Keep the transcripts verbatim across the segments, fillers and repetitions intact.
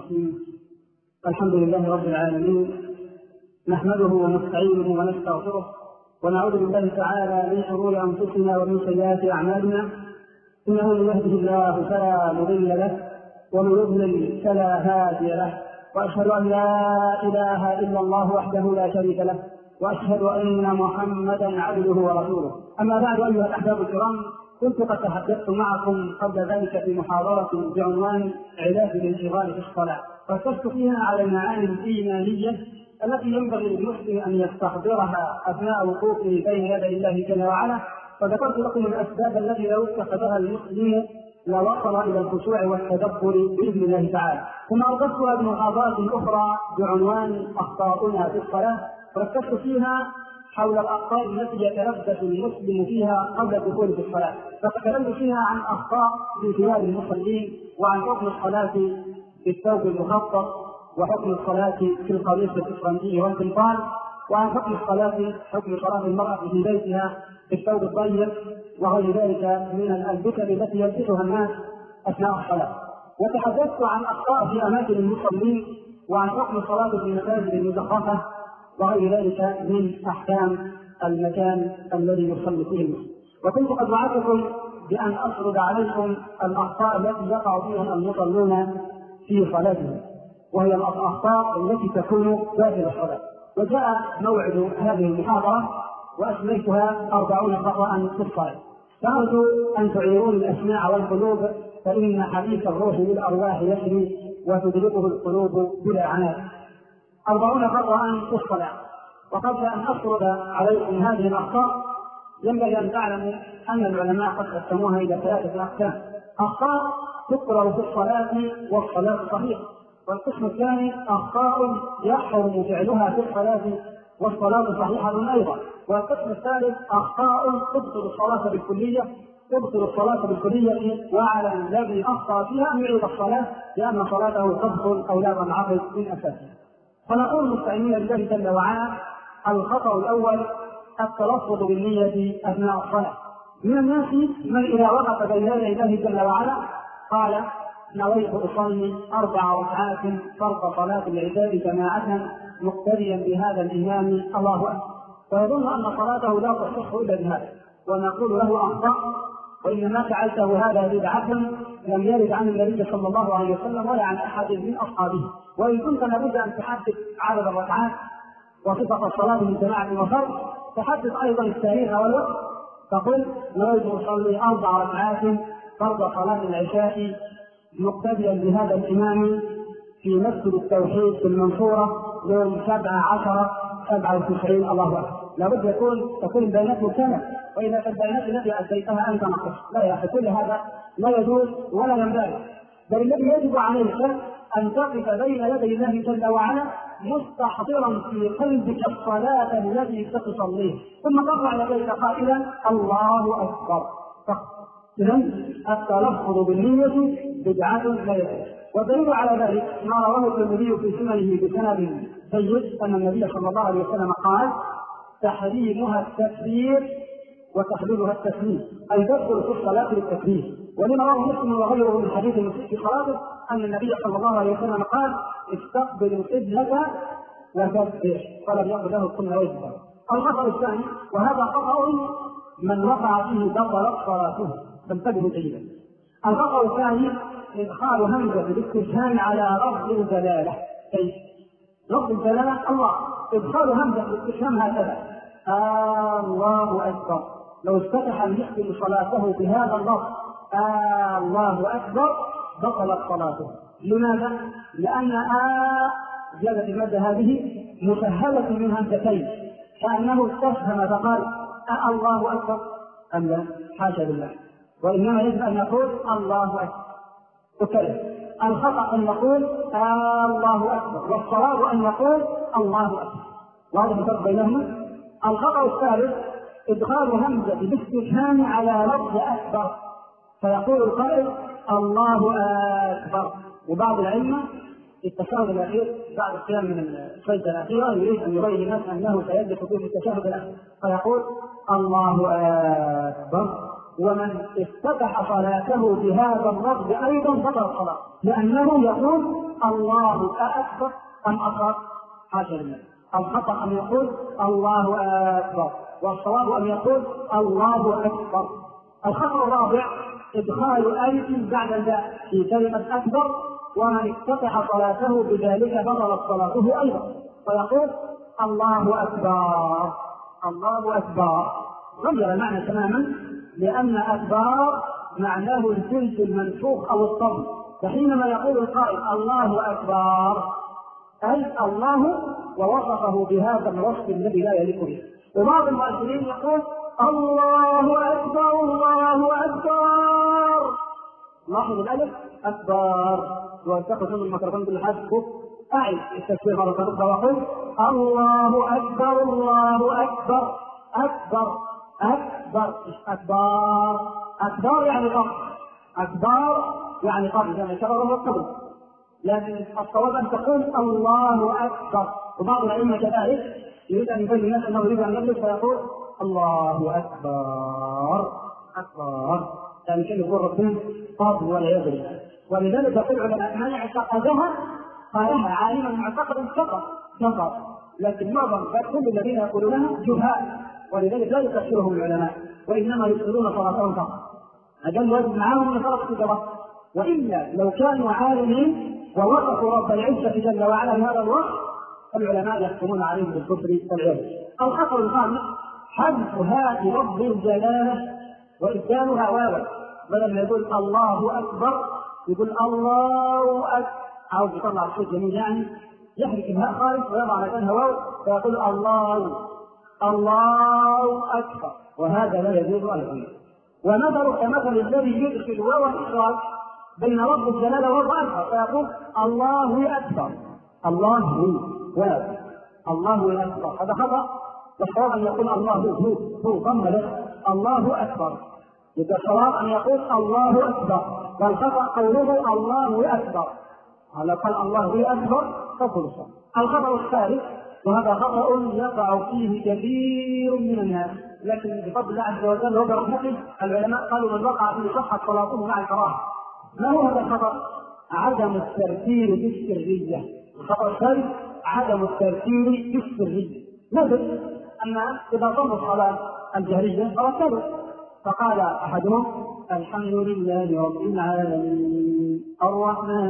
الرحيم. الحمد لله رب العالمين، نحمده ونستعينه ونستغفره ونعوذ بالله تعالى من شرور أنفسنا ومن سيئات أعمالنا، إنه من يهده الله فلا مضل له ومن يضلل فلا هادي له، وأشهد أن لا إله إلا الله وحده لا شريك له، وأشهد أن محمدا عبده ورسوله. أما بعد، أيها الأحباب الكرام، كنت قد تحدثت معكم قبل ذلك في محاضرة بعنوان علاج الانشغال في الصلاة، ركزت فيها على المعاني الإيمانية التي ينبغي للمسلم أن يستحضرها أثناء وقوفه بين يدي الله جل وعلا، وذكرت لكم الأسباب التي لو اتخذها المسلم لوصل إلى الخشوع والتدبر بإذن الله تعالى. ثم أردتها بمحاضرات أخرى بعنوان أخطاؤنا في الصلاة، ركزت فيها حول الأخطاء التي يتلبس المسلم فيها قبل الدخول في الصلاة، فتكلمت فيها عن أخطاء في ثياب المصلين، وعن حكم الصلاة في الثوب المخطط، وحكم الصلاة في القميص الإسرائيلي والقمطان، وعن حكم الصلاة حكم صلاة المرأة في بيتها في الثوب الضيق، وغير ذلك من الفتن التي يلبسها الناس أثناء الصلاة. وتحدثت عن أخطاء في أماكن المصلين، وعن حكم الصلاة في المساجد المزخرفة، وغير ذلك من أحكام المكان الذي يصلي فيه المسلم. وكنت قد وعدتكم بأن أسرد عليكم الأخطاء التي يقع فيها المصلون في صلاتهم، وهي الأخطاء التي تكون داخل الصلاة. وجاء موعد هذه المحاضرة وأسميتها أربعون خطأ في الصلاة، فأرجو أن تعيرون الأسماع والقلوب، فإن حديث الروح بالأرواح يسري وتدركه القلوب بلا عناء. أربعون خطأ في الصلاة. وقبل أن أسرد عليكم هذه الأخطاء ينبغي أن تعلموا أن العلماء قد قسموها إلى ثلاثة أقسام: أخطاء تقرأ في الصلاة والصلاة صحيحة، والقسم الثاني أخطاء يحرم فعلها في الصلاة والصلاة صحيحة أيضا، والقسم الثالث أخطاء تبطل الصلاة بالكلية تبطل الصلاة بالكلية وعلى الذي أخطأ فيها أن يعيد الصلاة لأن صلاته تبطل أو لا تنعقد من أساسها. فنقول مستعينين لله جل وعلا: الخطأ الأول التلفظ بالنية أثناء الصلاة. من الناس من إذا وقف بين يدي الله جل وعلا قال: نويت أصلي أربع ركعات فرض صلاة العشاء جماعة مقتديا بهذا الإمام، الله أكبر، ويظن أن صلاته لا تصح إلا بهذا، ونقول له: أخطأ، وإنما فعلته هذا بدعة لم يرد عن النبي صلى الله عليه وسلم ولا عن أحد من أصحابه. وإن كنت لابد أن تحدث عدد الركعات وصفة الصلاة من جماعة وفرد، تحدث أيضا التاريخ والوقت، تقول: نريد أصلي أربع ركعات فرض صلاة العشاء مقتديا بهذا الإمام في مسجد التوحيد في المنصورة يوم سبعة عشر سبعة وتسعين، الله أكبر. لابد يكون تكون بيانات سنة، وإذا كانت البيانات التي أديتها أنت نقص. لا يا أخي، كل هذا لا يجوز ولا ينبغي، بل الذي يجب عليك أن تقف بين يدي الله جل وعلا مستحضرا في قلبك الصلاة التي ستصليه، ثم ترفع يديك قائلا: الله أكبر. إذن التلفظ بالنية بدعة لا يجوز. والدليل على ذلك ما رواه الترمذي في سننه بسند جيد أن النبي صلى الله عليه وسلم قال: تحريمها التكبير وتحليلها التسليم، أي تدخل في الصلاة للتكبير. ولما رواه مسلم وغيره من حديث المسيء في صلاته أن النبي صلى الله عليه وسلم قال: استقبل القبلة وكبر، فلم يقل له كن وجهه. الخطأ الثاني، وهذا خطأ من وقع فيه بطلت صلاته، فانتبهوا جيدا. الخطأ الثاني إدخال همزة الاستفهام على لفظ الجلالة. كيف؟ لفظ الجلالة الله، إدخال همزة الاستفهام هكذا: آه الله أكبر. لو افتتح المسلم صلاته بهذا اللفظ آه الله أكبر بطلت صلاته. لماذا؟ لأن آه زيادة المادة هذه مسهلة من همزتين، كأنه استفهم فقال آه الله أكبر أم لا؟ حاشا لله، وإنما يجب أن نقول الله أكبر. وكذا الخطأ أن نقول آه الله أكبر، والصواب أن نقول الله أكبر. وهذا الفرق بينهما. الخطأ الثالث إدخال همزة بالاستفهام على لفظ أكبر، فيقول القائل الله أكبر. وبعض العلم في التشهد الأخير بعد القيام من السجدة الأخيرة يريد أن يبين الناس أنه سيجلس في التشهد الأخير، فيقول الله أكبر. ومن افتتح صلاته بهذا اللفظ أيضا بطل الصلاة، لأنه يقول الله أكبر أم أصغر؟ حاشا لله. الخطأ أن يقول الله أكبر، والصواب أن يقول الله أكبر. الخطأ الرابع إدخال ألف بعد الباء في كلمة أكبر، ومن افتتح صلاته بذلك بطلت صلاته أيضا، فيقول الله أكبر الله أكبر، غير المعنى تماما، لأن أكبر معناه الجلد المنفوخ أو الصوت. فحينما يقول القائل الله أكبر أي الله ووصفه بهذا الوصف الذي لا يليق به. وبعض المؤثرين يقول الله أكبر الله أكبر، لاحظ الألف أكبر، وتأخذ من الميكروفون بالحذف أعد التكبير مرة أخرى وقل الله أكبر الله أكبر أكبر أكبر أكبر أكبر يعني قبل، أكبر يعني قبل، يعني كبر والقبل، لكن الصواب أن تقول الله أكبر. وبعض الأئمة كذلك يريد أن يبين الناس أنه يريد أن يجلس فيقول الله أكبر أكبر، يعني كان يقول ربنا قابل ولا يدري. ولذلك يقول العلماء من اعتقدها قالها عالما معتقدا فقط فقط، لكن معظم كل الذين يقولونها جهال، ولذلك لا يكفرهم العلماء، وإنما يبطلون صلاتهم فقط. أجل واجب معاهم من صلاة الجبر، وإلا لو كانوا عالمين ووصفوا رب العزة جل وعلا بهذا الوصف العلماء يحكمون عليهم بالكفر والعياذ. الخطأ الخامس حذف هاء رب الجلالة وإبدالها واوا، بدل ما يقول الله أكبر يقول الله أكبر، عاوز يطلع الصوت جميل يعني يحرك الهاء خالص ويضع مكانها واو فيقول الله الله أكبر، وهذا لا يجوز أبدا. ومثل كمثل الذي يدخل واو الإخراج بين رب الجلالة ورب أكبر فيقول الله أكبر الله واو الله أكبر، هذا خطأ. والصواب أن يقول الله هو هو ضم له الله أكبر، إذا الصواب أن يقول الله أكبر، والخطأ قوله الله أكبر، على قال الله أكبر فقل صح. الخطأ الثالث وهذا خطأ يقع فيه كثير من الناس، لكن بفضل الله عز وجل وبرحمته العلماء قالوا من وقع فيه صحة صلاته مع الكراهة. ما هو هذا الخطأ؟ عدم الترتيب بالسرية. الخطأ الثالث عدم الترتيب بالسرية، مثل أن إذا صلوا الصلاة الجهرية فرتبوا فقال أحدهم الحمد لله رب العالمين الرحمن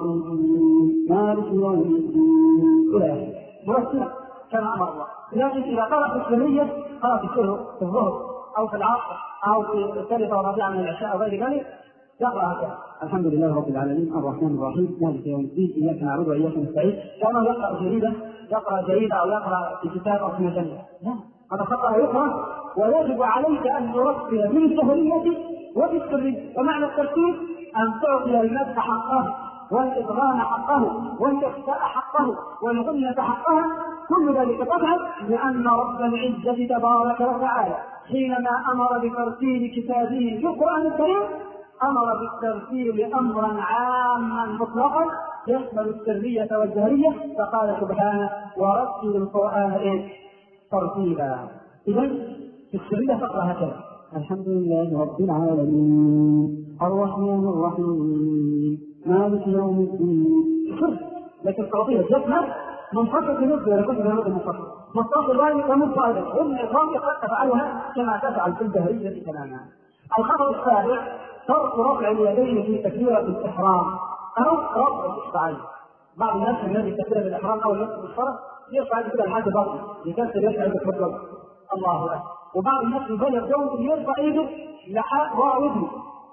الرحيم مالك يوم الدين إلى آخره، مرتبا كما أمر الله. لكن إذا قرأ في السرية قرأ في السر في الظهر أو في العصر أو في الثالثة والرابعة من العشاء أو غير ذلك يقرأ هكذا الحمد لله رب العالمين الرحمن الرحيم مالك يوم الدين إياك نعبد وإياك نستعين، كما يقرأ جريدة يقرأ جريدة أو يقرأ في كتاب أو في مجلة، لا هذا خطأ يقرأ، ويجب عليك أن ترتب بالسهولية وبالسرية. ومعنى الترتيب أن تعطي المد حقه والإدغام حقه والإخفاء حقه والغنة حقها، كل ذلك تفعل لأن رب العزة تبارك وتعالى حينما أمر بترتيب كتابه في القرآن الكريم أمر بالترتيب أمرا عاما مطلقا يشمل السرية والجهرية، فقال سبحانه ورتل القرآن ترتيبا. إذن في السرية تقرأ هكذا الحمد لله رب العالمين الرحمن الرحيم مالك يوم الدين، لكن تعطيه الجسم منفصل بنفسه ولا كنت بهذا المنفصل متصل ذلك ومنفصل أيضا، ومن الإضافة قد تفعلها كما تفعل في الجهرية تماما. الخطأ السابع ترك رفع اليدين في تكبيرة الإحرام أو رفع الإصبعين. بعض الناس الذي تكبيرة الإحرام أو يكبر الصلاة يرفع كده لحد بطن يكسر يرفع يده فوق الله أكبر، وبعض الناس يبالغ جو يرفع يده لحد ورا وجهه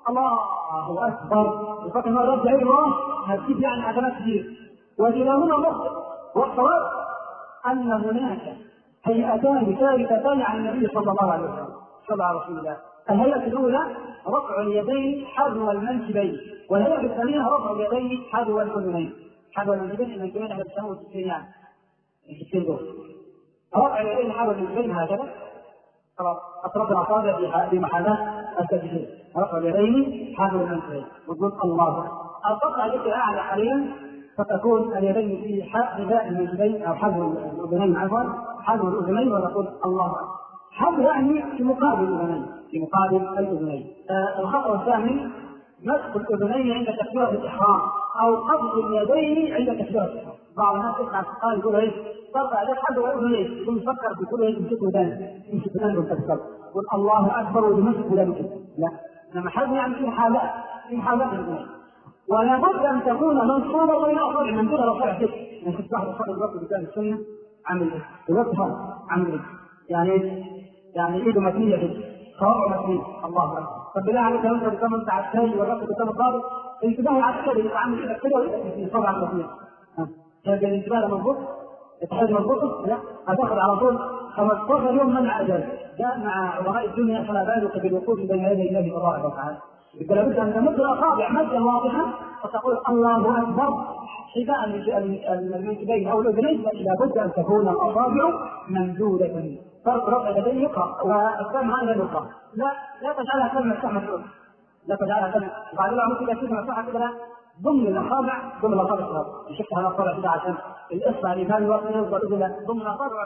الله أكبر، وفكر ما رجع يده ورا هتجيب يعني عدمات كثير، وكلاهما مخطئ. والصواب أن هناك هيئتان ثالثتان عن النبي صلى الله عليه وسلم صلى على رسول الله. الهيئة الأولى رفع اليدين حذو المنكبين، والهيئة الثانية رفع اليدين حذو الأذنين. حذو المنكبين المنكبين على التساوي السريان الكثير دول، رفع اليدين حذو المنكبين هكذا خلاص أطراف الأصابع في محاذاة التجهيز، رفع اليدين حذو المنكبين وتقول الله. القطعة التي أعلى حاليا فتكون اليدين في حذاء المنكبين أو حذو الأذنين عفوا حذو الأذنين وتقول الله. حذو يعني في مقابل الأذنين في مقابل الأذنين. آه الخطأ الثاني مسح الأذنين عند تكبيرة الإحرام او قبض اليدين عند تكبير. بعض الناس يسمع القرآن يقول ايه؟ ترفع يدك حد ويقول ايه؟ يقول يفكر في كل ايه؟ يمسك ودان يمسك ودان وتكبر يقول الله اكبر ويمسك ودان كده. لا، لما حد يعني في حالات في حالات الدنيا ولا بد ان تكون منصوبه بين اصابع من دون رفع كده. يعني كنت واحد اصابع الوقت بتاع السنه عامل ايه؟ الوقت فرق عامل ايه؟ يعني ايه؟ يعني ايده متنيه كده صوابعه متنيه. الله اكبر. طب بالله عليك لو انت بتسمى انت على الثاني والرقم بتسمى الضابط انتباه على الثاني يبقى عامل كده كده ويبقى في صوابع متنيه. ها هذا الانتباه مضبوط؟ التحدي مضبوط؟ لا، هتاخد على طول خمستاشر يوم منع اجازه. جاء مع علماء الدنيا فلا بالك بالوقوف بين يدي الله تبارك وتعالى. يبقى لابد ان تمد الاصابع مدا واضحه وتقول الله اكبر حذاء المنكبين او الاذنين. لابد ان تكون الاصابع ممدوده. فرق رفع اليدين يقرا والسمع لا يقرا. لا لا تجعلها كلمه سمع مسؤول. لا تجعلها كلمه بعد ما عملت كده كلمه صح كده. لا، ضمن الاصابع ضمن الاصابع الصغار. شفت على الاصابع كده عشان الاصبع اللي كان الوقت يفضل اذن ضمن الاصابع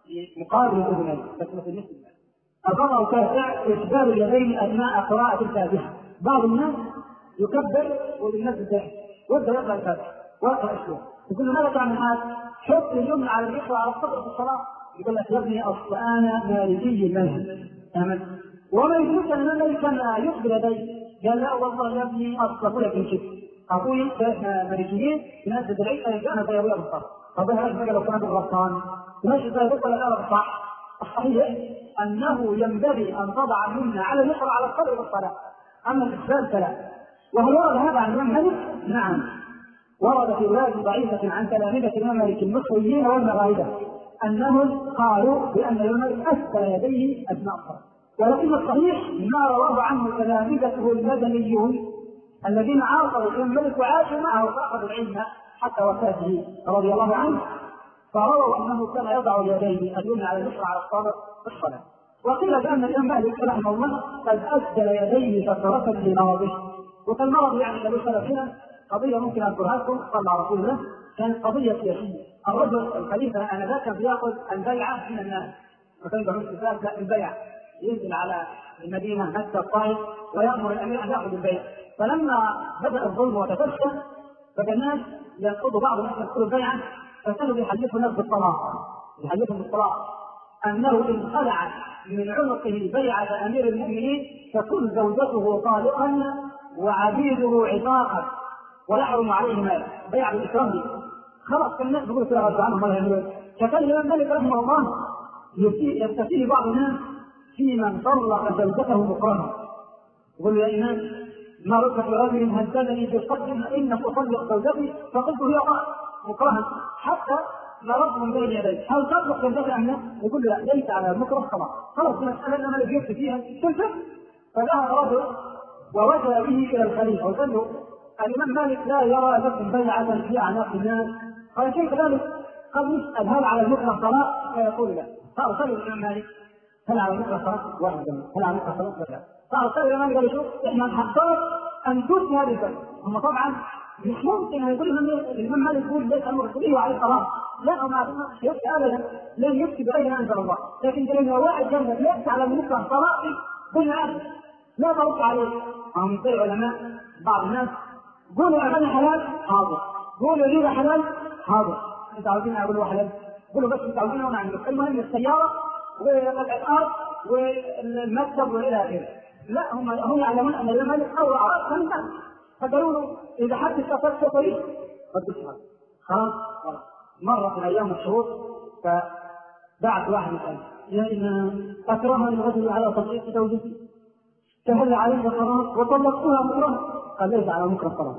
مقابل الاذنين بس ما في النصف. الخطا التاسع اسبال اليدين اثناء قراءه الفاتحه. بعض الناس يكبر والناس بتحكي ويبدا يقرا الفاتحه ويقرا السوره يقول له ماذا تعمل هذا؟ حط اليمنى على اليسرى على الصدر في الصلاه. يقول لك يا ابني اصل انا مالكي المذهب. تمام. وما يدرك ان ليس ما يقبل يديه. قال لا والله يا ابني اصل لك الشيء اقول مالكيين ينزل العيش انا زي ابويا بالصلاه. طب انا لو كان غلطان ماشي زي ابوك ولا لا صح؟ الصحيح انه ينبغي ان تضع اليمنى على اليسرى على الصدر في الصلاه. اما الاسبال فلا. وهل ورد هذا عن الامام مالك؟ نعم، ورد في روايه ضعيفه عن تلامذه الامام مالك المصريين والمغاربه انهم قالوا بان الامام مالك اسفل يديه اثناء الصلاه. ولكن الصحيح ما رواه عنه تلامذته المدنيون الذين عاصروا الامام مالك وعاشوا معه واخذوا العلم حتى وفاته رضي الله عنه، فرووا انه كان يضع اليدين اليمنى على اليسرى على الصدر في الصلاه. وقيل بان الامام مالك رحمه الله قد اسدل يديه فتره لمرضه. وكالمرض يعني النبي صلى الله عليه وسلم قضيه ممكن اذكرها لكم صلى على رسول الله. كانت قضيه سياسيه. الرجل الخليفه انذاك كان بياخذ البيعه من الناس وكان يقول لا البيعه ينزل على المدينه مكه الطائف ويامر الامير ان ياخذ البيعه. فلما بدا الظلم وتفشى بدا الناس ينقضوا بعض الناس يدخلوا البيعه فكانوا بيحلفوا الناس بالطلاق. يحلفهم بالطلاق انه ان خلع من عنقه بيعه امير المؤمنين تكون زوجته طالقا وعبيده عتاقا ويحرم عليه مال. بيع بالاكرام دي خلاص كان الناس بيقولوا كده غصب عنهم. فكان الامام مالك رحمه الله يستفيد بعض الناس في من طلق زوجته مكرها. يقول له يا امام ما رد في رجل هددني بقدم ان اطلق زوجتي فقلت هي مكرها حتى مرض من بين يديه هل تطلق زوجتي ام لا؟ يقول له لا ليس على المكره خلاص خلاص المساله اللي انا جبت فيها تنفع. فذهب رجل ووجه به الى الخليفه وقال له الامام مالك لا يرى لكم بيعه في اعناق الناس. قال كيف ذلك؟ قد يسال هل على المكره صلاه؟ فيقول لا. فارسل الامام مالك هل على المكره صلاه؟ واحد هل على المكره صلاه؟ لا. فارسل الامام مالك قال شوف احنا نحضر ان تثني هذه الفرق. هم طبعا مش ممكن يقول الامام مالك يقول ليس المرسلين وعليه الصلاه. لا ما يفتي ابدا لن يفتي بغير ما انزل الله. لكن لما واحد جنبك ليس على المكره صلاه بالعكس لا ترد عليه. هم من العلماء بعض الناس قولوا اغاني حلال حاضر، قولوا ريبه حلال حاضر. انت عاوزين اقول حلال قولوا بس انت عاوزين وانا عندك. المهم السياره والارض والمكتب والى اخره. لا هم هم يعلمون ان الامام مالك اول اعراض خمسه. فقالوا له اذا حد استفدت طريق قد تشهد خلاص. مرت الايام والشهور فبعث واحد يسال يا امام اكرهني الرجل على تطليق زوجتي فهل عليك صلاه وطلقتها مكرها؟ قال ليس على مكره صلاه.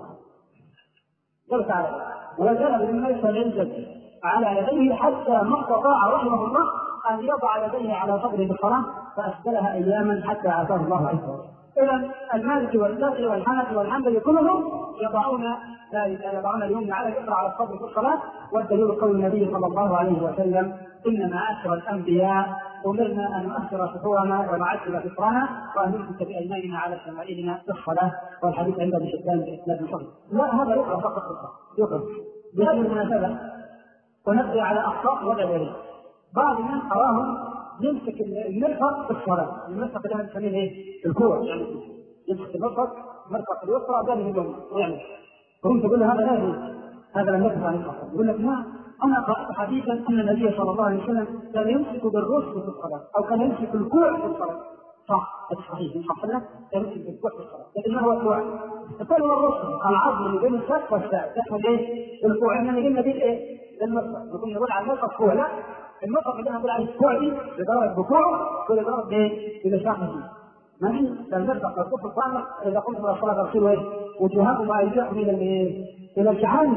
ليس على وجاء بالميت العزه على يديه حتى ما استطاع رحمه الله ان يضع يديه على صدره بالصلاه فاسدلها اياما حتى عافاه الله عز وجل. اذا المالكي والشافعي والحنفي والحنبلي كلهم يضعون يضعون اليمنى على اليسرى على الصدر في الصلاه. والدليل قول النبي صلى الله عليه وسلم انما معاشر الانبياء امرنا ان نؤخر سحورنا ونعجل فطرنا وان نمسك بايماننا على شمائلنا في الصلاه. والحديث عند ابن حبان باسناد صحيح. لا هذا يقرا فقط في الصلاه يقرا. بهذه المناسبه ونبقي على اخطاء وضع اليدين. بعض الناس اراهم يمسك المرفق في الصلاه. المرفق اللي بنسميه ايه؟ الكوع. يعني يمسك المرفق مرفق اليسرى بين اليمنى يعني فهم تقول له هذا لا يجوز، هذا لم يكن عن الأصل. يقول لك لا، أنا قرأت حديثا أن النبي صلى الله عليه وسلم كان يمسك بالرسل في الصلاة، أو كان يمسك الكوع في الصلاة. صح، هذا صحيح، إن صح لك كان يمسك بالكوع في الصلاة، لكن ما هو الكوع؟ الكوع هو الرسل، العظم اللي بين الكف والساق، تحمل إيه؟ الكوع. إحنا قلنا دي إيه؟ المرفق، نقول نقول على المرفق كوع، لا، المرفق اللي نقول عليه الكوع دي بضرب بكوع، كل ضرب بإيه؟ إذا شاح فيه. ماشي؟ فالمرفق والكف الصالح إذا قمت إلى الصلاة تغسلوا إيه؟ وجوهكم وأيديكم إلى الإيه؟ إلى الجحان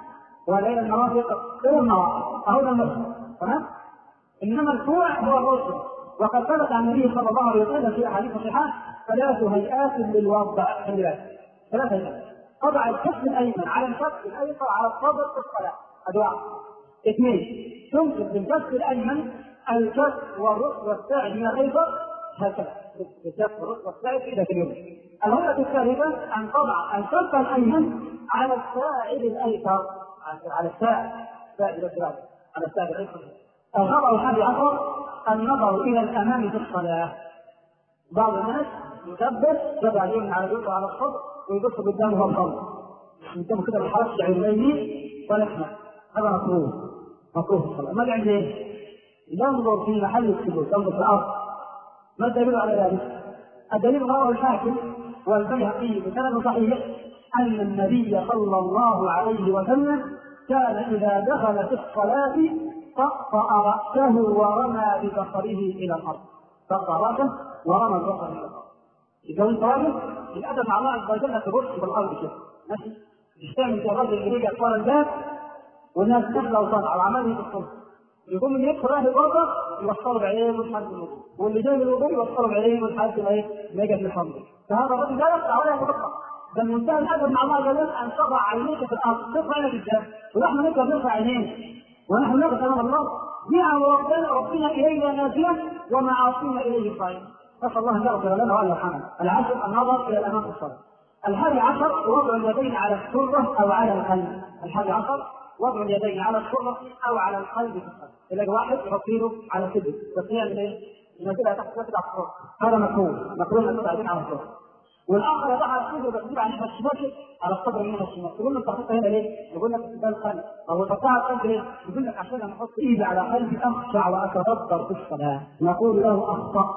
وإلى المرافق إلى النار، أهو المرفق، تمام؟ إنما الكوع هو الرسل. وقد ثبت عن النبي صلى الله عليه وسلم في احاديث صحيحه ثلاث هيئات للوضع، ثلاث هيئات: وضع الكف الايمن على الكف الايسر على الصدر في الصلاه، ادعاء. اثنين، تمسك بالكف الايمن الكف والركب والساعد من الايسر، هكذا الكف والركب والساعد في ذات اليوم. الهيئه الثالثه ان تضع الكف الايمن على الساعد الايسر، على الساعد الساعد على الساعد الايسر. الخطأ الحادي عشر النظر إلى الأمام في الصلاة. بعض الناس يكبر يضع اليمين على اليسرى على الصدر ويبص قدامه هو الصدر، قدامه كده بالحرف عينيه ونحن، هذا مكروه، مكروه في الصلاة. ما عندي ايه؟ ينظر في محل السجود، ينظر في الأرض. ما الدليل على ذلك؟ الدليل رواه الحاكم والبيهقي بسند صحيح أن النبي صلى الله عليه وسلم كان إذا دخل في الصلاة طأطأ رأسه ورمى ببصره إلى الأرض، طأطأ رأسه ورمى ببصره إلى الأرض. إذا أنت راجل الأدب مع الله عز وجل تبص بالأرض كده، ماشي؟ تستعمل في الرجل اللي رجع طال الباب والناس داخلة وطالعة وعماله بالصوت، يقوم من يدخل راهي بره يوصلوا بعينه لحد الوضوء، واللي جاي من الوضوء يوصلوا بعينه لحد ما يجي في الحمض. فهذا الرجل لا يقطع ولا يتقطع، بل منتهى الأدب مع الله عز وجل أن تضع عينيك في الأرض، ترفع عينك الجنة، ونحن نقدر نرفع عينينا ونحن نقف امام الله. نعم ربنا ربنا الينا نازله ومعاصينا اليه صاعده، نسال الله ان يغفر لنا وان يرحمنا. العاشر النظر الى الامام في الصلاه. الحادي عشر وضع اليدين على السره او على القلب. الحادي عشر وضع اليدين على السره او على القلب في الصلاه. تلاقي واحد يحط ايده على صدره تقيا من ايه؟ ينزلها تحت تحت الصدر، هذا مكروه، مكروه ان تضع على الصدر. والاخر يضع على الصدر وتقدير على الناحيه الشمال على الصدر من الشمال. تقول له انت حطيتها هنا ليه؟ يقول لك ده القلب. او تحطها على القلب ليه؟ يقول لك عشان لما احط ايدي على قلبي اخشع واتدبر في الصلاه. نقول له اخطا،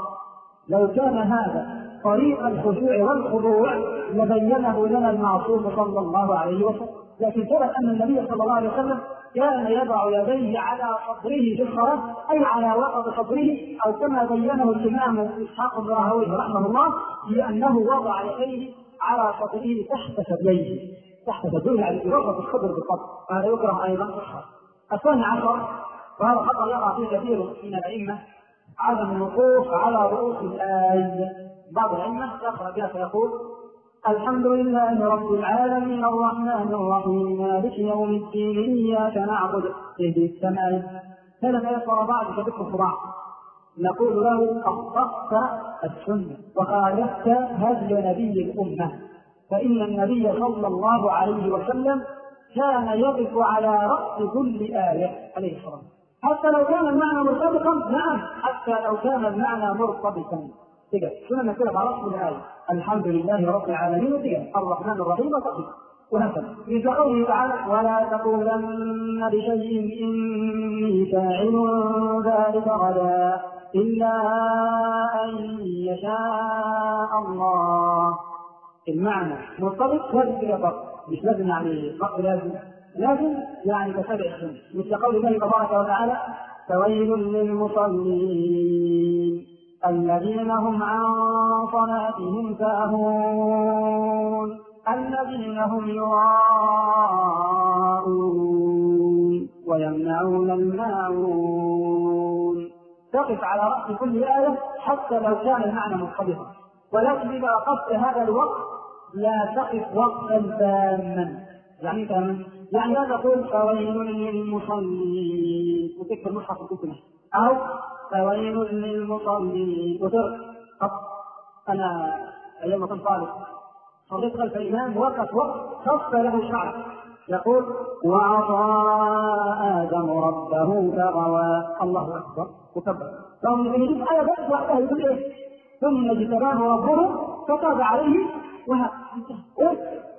لو كان هذا طريق الخشوع والخضوع لبينه لنا المعصوم صلى الله عليه وسلم، لكن ثبت ان النبي صلى الله عليه وسلم كان يضع يديه على صدره في الصلاه، اي على وسط صدره، او كما بينه الامام اسحاق بن راهويه رحمه الله لانه وضع يديه على صدره تحت ثدييه، تحت ثدييه يعني يربط الصدر بالصدر، هذا يكره ايضا في الصلاه. الثاني عشر وهذا خطا يقع فيه كثير من الائمه عدم الوقوف على رؤوس الآية. بعض الأئمة يقرأ بها فيقول الحمد لله رب العالمين الرحمن الرحيم مالك يوم الدين إياك نعبد اهدنا السماء. فلما يقرأ بعض كذكر الصراع نقول له أخطأت السنة وخالفت هدي نبي الأمة، فإن النبي صلى الله عليه وسلم كان يقف على رأس كل آية عليه الصلاة، حتى لو كان المعنى مرتبطا. نعم، حتى لو كان المعنى مرتبطا. تجد شنو نقول على رأس الآية الحمد لله رب العالمين وتجد الرحمن الرحيم وتجد وهكذا. في قوله تعالى ولا تقولن لشيء إني فاعل ذلك غدا إلا أن يشاء الله. المعنى مرتبط وارتباط، مش لازم يعني فقط لازم لازم يعني تتبع السنة، مثل قول الله تبارك وتعالى فويل للمصلين الذين هم عن صلاتهم ساهون الذين هم يراءون ويمنعون الماعون. تقف على رأس كل آية حتى لو كان المعنى مرتبطا، ولكن إذا وقفت هذا الوقت لا تقف وقتا تاما. يعني تاما يعني لا تقول فويل للمصلين وتكتب المصحف الكتب، أو فويل للمصلين وترك. أنا أيام كنت طالب صليت خلف الإمام وقف وقت خص له شعر يقول وعصى آدم ربه فغوى، الله أكبر وكبر. فهم يجب آية بس وقتها يقول إيه ثم اجتباه ربه فتاب عليه وهكذا.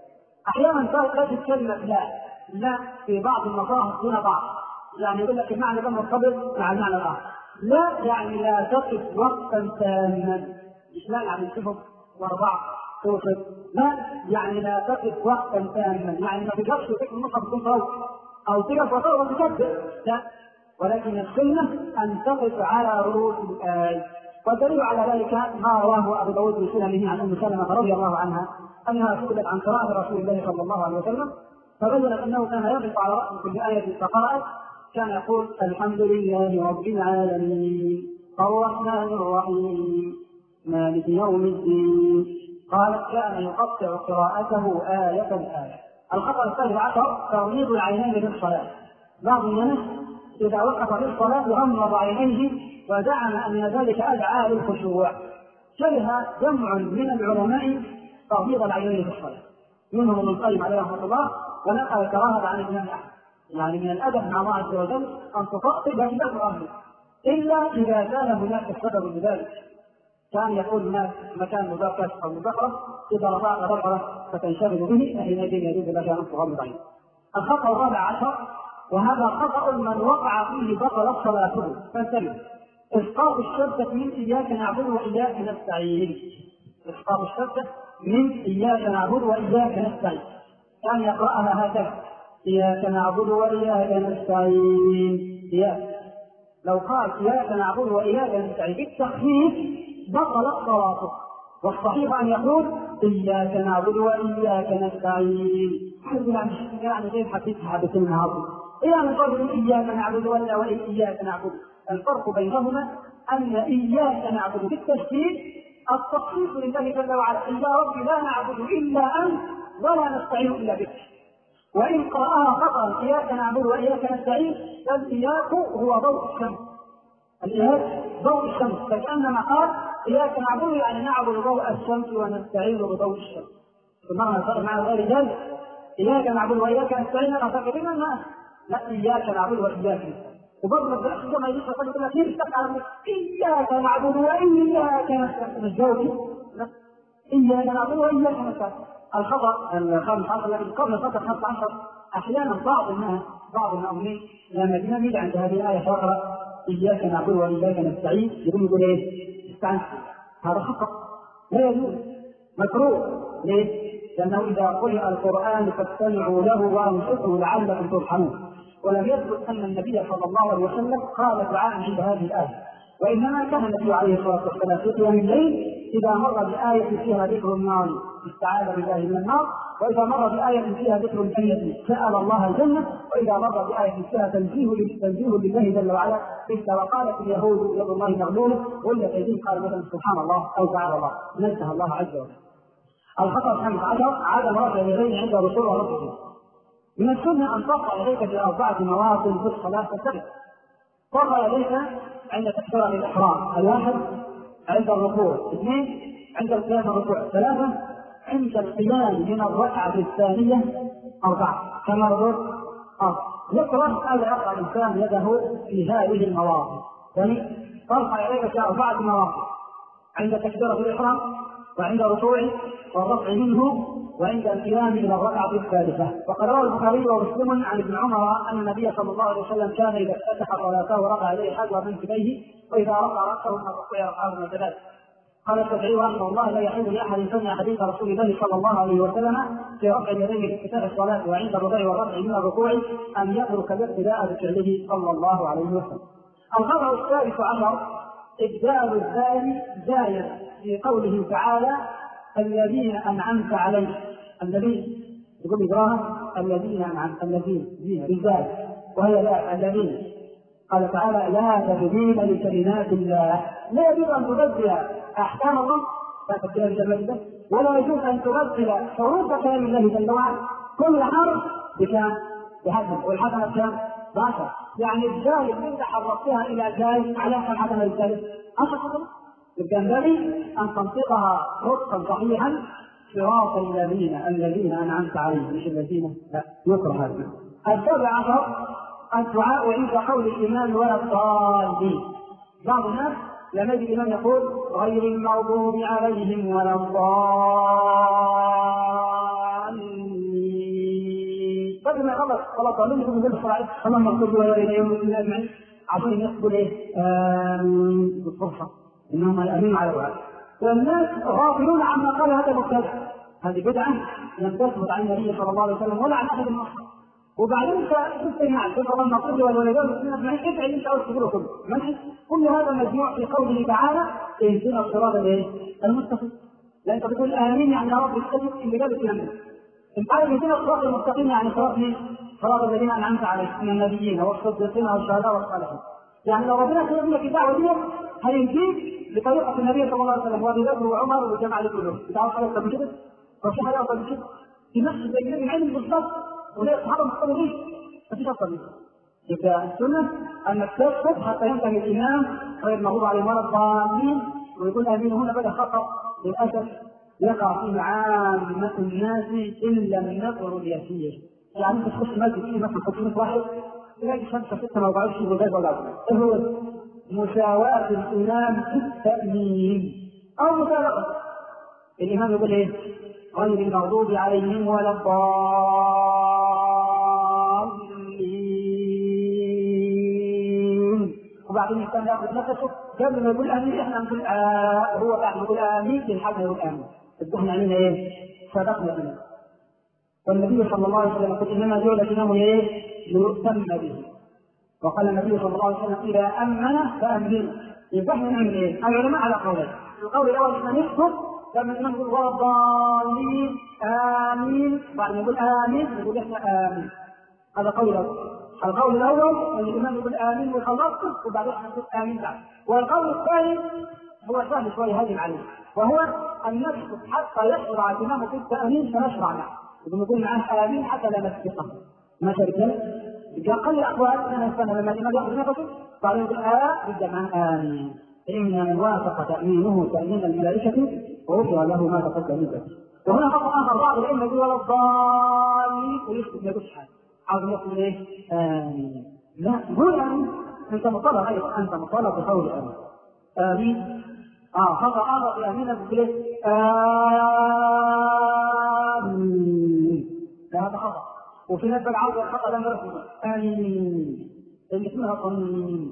أحيانا تجد كلمة لا لا في بعض المصاحف دون بعض، يعني يقول لك المعنى ده مرتبط مع المعنى الآخر. لا يعني لا تقف وقتا تاما، مش لا يعني تقف واربعة توصف، لا يعني لا تقف وقتا تاما، يعني ما تقفش وتقف المصحف تكون صوت أو تقف وتقف وتكبر، لا، ولكن السنة أن تقف على رؤوس الآية. والدليل على ذلك ما رواه أبو داود في سننه عن أم سلمة رضي الله عنها أنها سئلت عن قراءة رسول الله صلى الله عليه وسلم فبين أنه كان يقف على رأس كل آية فقرأت كان يقول الحمد لله رب العالمين الرحمن الرحيم مالك يوم الدين. قالت كان يقطع قراءته آية آية. الخطأ الثالث عشر تغميض العينين للصلاة. بعض الناس إذا وقف للصلاة غمض عينيه وزعم أن ذلك أدعى للخشوع. شبه جمع من العلماء تغميض العينين في الصلاة، منهم ابن القيم عليه رحمه الله ونقل الكراهة عن الإمام أحمد، يعني من الأدب مع الله عز وجل أن تخاطب بين الأمر إلا إذا كان هناك السبب لذلك، كان يقول الناس مكان مذاكرة أو مذاكرة إذا رفعت بصره فتنشغل به فحينئذ يجوز لك أن تغمض عينك. الخطأ الرابع عشر وهذا خطأ من وقع فيه بطلت صلاته، فانتبه: إسقاط الشدة من إياك نعبد وإياك نستعين. إسقاط الشدة من إياك نعبد وإياك نستعين كان يقرأها هكذا: إياك نعبد وإياك نستعين. إياك لو قال إياك نعبد وإياك نستعين بالتخفيف بطلت صلاته، والصحيح أن يقول إياك نعبد وإياك نستعين. يعني غير حديث حدثين هذا يعني قول إياك نعبد ولا وإياك نعبد. الفرق بينهما أن إياك نعبد بالتشديد التخصيص لله جل وعلا: يا رب لا نعبد إلا أنت ولا نستعين إلا بك. وإن قرأها خطأ إياك نعبد وإياك نستعين فالإياك هو ضوء الشمس، الإياك ضوء الشمس، فكأنما قال إياك نعبد يعني نعبد ضوء الشمس ونستعين بضوء الشمس. ثم فرق مع غير ذلك: إياك نعبد وإياك نستعين أنا فاكرين الناس لا إياك نعبد وإياك نستعين. وبرضه الدرس كما يجب أن يقول لك إياك نعبد وإياك نستعين الجواب إياك نعبد وإياك نستعين. الخطأ الخامس عشر الذي قبل الخطأ الخامس عشر أحيانا بعض الناس بعض المؤمنين لما يجي عند هذه الآية فقرأ إياك نعبد وإياك نستعين يقول يقول إيه؟ استعين. هذا خطأ لا يجوز، مكروه. ليه؟ لأنه إذا قرئ القرآن فاستمعوا له وأنصتوا لعلكم ترحمون. ولم يثبت أن النبي صلى الله عليه وسلم قال دعاء عند هذه الآية، وإنما كان النبي عليه الصلاة والسلام في قيام الليل إذا مر بآية فيها ذكر النار استعاذ بالله من النار، وإذا مر بآية فيها ذكر الجنة سأل الله الجنة، وإذا مر بآية فيها تنزيه تنزيه لله جل وعلا مثل وقالت اليهود يد الله مغلولة والذي أيديهم قال مثلا سبحان الله أو تعالى الله نزه الله عز وجل. الخطأ الخامس عشر عدم رفع اليدين عند رسول الله. من السنة أن ترفع يديك في أربعة مواطن في الصلاة السبع. ترفع يديك عند تكبيرة الإحرام الواحد، عند الركوع اثنين، عند القيام الركوع ثلاثة، عند القيام من الركعة الثانية أربعة، كما نقول أربعة. يكره أن يرفع الإنسان يده في هذه المواطن. يعني ترفع يديك في أربعة مواطن: عند تكبيرة الإحرام، وعند الركوع والرفع منه، وعند القيام الى الركعه الثالثه. وقد روى البخاري ومسلم عن ابن عمر ان النبي صلى الله عليه وسلم كان اذا افتتح صلاته رفع اليه حذو منكبيه، واذا رفع راسه من الركوع رفعه من ثلاث. قال الشافعي رحمه الله: لا يحل لاحد سمع حديث رسول الله صلى الله عليه وسلم في رفع اليدين في افتتاح الصلاه وعند الركوع والرفع من الركوع ان يترك الاقتداء بفعله صلى الله عليه وسلم. الخبر الثالث عشر ابدال الثاني زايد في قوله تعالى: الذين أنعمت عليهم. الذين يقول إبراهيم الذين أنعمت الذين بالذات وهي لا الذين. قال تعالى: لا تبديل لكلمات الله. لا يجوز أن تبدل أحكام الله لا تبديل لكلمات، ولا يجوز أن تبدل حروف كلام الله جل وعلا. كل حرف بكام؟ بحسب، والحسنة بكام؟ بعشر. يعني الجاهل إذا حرفتها إلى جاهل على كم حسنة الثالث؟ عشر حسنة. ينبغي أن تنطقها نطقا صحيحا: صراط الذين الذين أنعمت عليهم، مش الذين لا يكره هذا. السابع عشر الدعاء عند قول الإمام ولا الضالين. بعض الناس لما يجي الإمام يقول غير المغضوب عليهم ولا الضالين ولا طالب يقول يقول الصلاة اللهم اغفر لي ولوالدي والمسلمين أجمعين عشان يقول إيه آمين بالفرصة إنهم يأمنون على الوعد. والناس غافلون عما قال هذا المبتدع. هذه بدعة لم تثبت عن النبي صلى الله عليه وسلم ولا عن أحد من الصحابة. وبعدين تستمع تقول اللهم اغفر لي ولوالدي والمسلمين أجمعين ادعي أنت أو تقوله كله منحي. كل هذا مجموع في قوله تعالى اهدنا الصراط المستقيم. لأن تقول آمين يعني يا رب استجب اللي جاب الكلام. انت عارف اهدنا الصراط المستقيم يعني صراط مين؟ صراط الذين أنعمت عليهم من النبيين والصديقين والشهداء والصالحين. يعني لو ربنا سبب لك الدعوة دي هينجيك بطريقة النبي صلى الله عليه وسلم وأبي بكر وعمر والجماعة اللي كلهم. بتعرف حاجة أكتر من كده؟ وفي حاجة أكتر من كده؟ في نفس زي العلم بالظبط وليه الصحابة مختلفين ليه؟ مفيش أكتر من كده. يبقى السنة أنك تسقط حتى ينتهي الإمام غير المغضوب عليهم ولا الضالين ويقول آمين. هنا بدأ خطأ للأسف يقع فيه عامة الناس إلا النظر اليسير. يعني أنت تخش مسجد فيه مثلا خمسمائة واحد تلاقي خمسة ستة ما وقعوش في الغداء ولا إيه هو؟ مساواة الإمام في التأمين أو مسابقة. الإمام يقول إيه؟ غير المغضوب عليهم ولا الضالين. وبعدين يستنى ياخذ نفسه قبل ما يقول آمين إحنا نقول آه هو بعد ما يقول آمين للحد ما يقول آمين. الدخل علينا إيه؟ سبقنا به. والنبي صلى الله عليه وسلم يقول إنما جعل الإمام إيه؟ ليؤتم به. وقال النبي صلى الله عليه وسلم إذا أمن فأمنوا. يبقى احنا نعمل إيه؟ العلماء على قولين. القول الأول إحنا نسكت لما الإمام يقول ولا الضالين آمين بعد ما يقول آمين يقول إحنا آمين. هذا قول الأول. القول الأول أن الإمام يقول آمين ويخلصه وبعدين احنا نقول آمين بعد. والقول الثاني هو سهل شوية هذه عليه وهو أن نسكت حتى يشرع الإمام في التأمين فنشرع معه. إذا نقول معه آمين حتى لا نسبقه. ما شركنا؟ جاء قل الأقوال أننا نستنى لما الإمام يأخذ نفسه بعدين يقول آه يبدأ معه آمين. إن من وافق تأمينه تأمين الملائكة وغفر له ما تقدم من ذنبه. وهنا خطأ آخر بعض العلم يقول ولا الضالين ويسكت ما يقولش حاجة. عاوز يقول إيه؟ آمين. لا قول آمين. أنت مطالب أيضا أنت مطالب بقول آمين. آمين. آه خطأ آخر في آمين يقول إيه؟ آمين. هذا خطأ. وفي نفس العودة الخطأ لم يرسل آمين اللي اسمها طمين.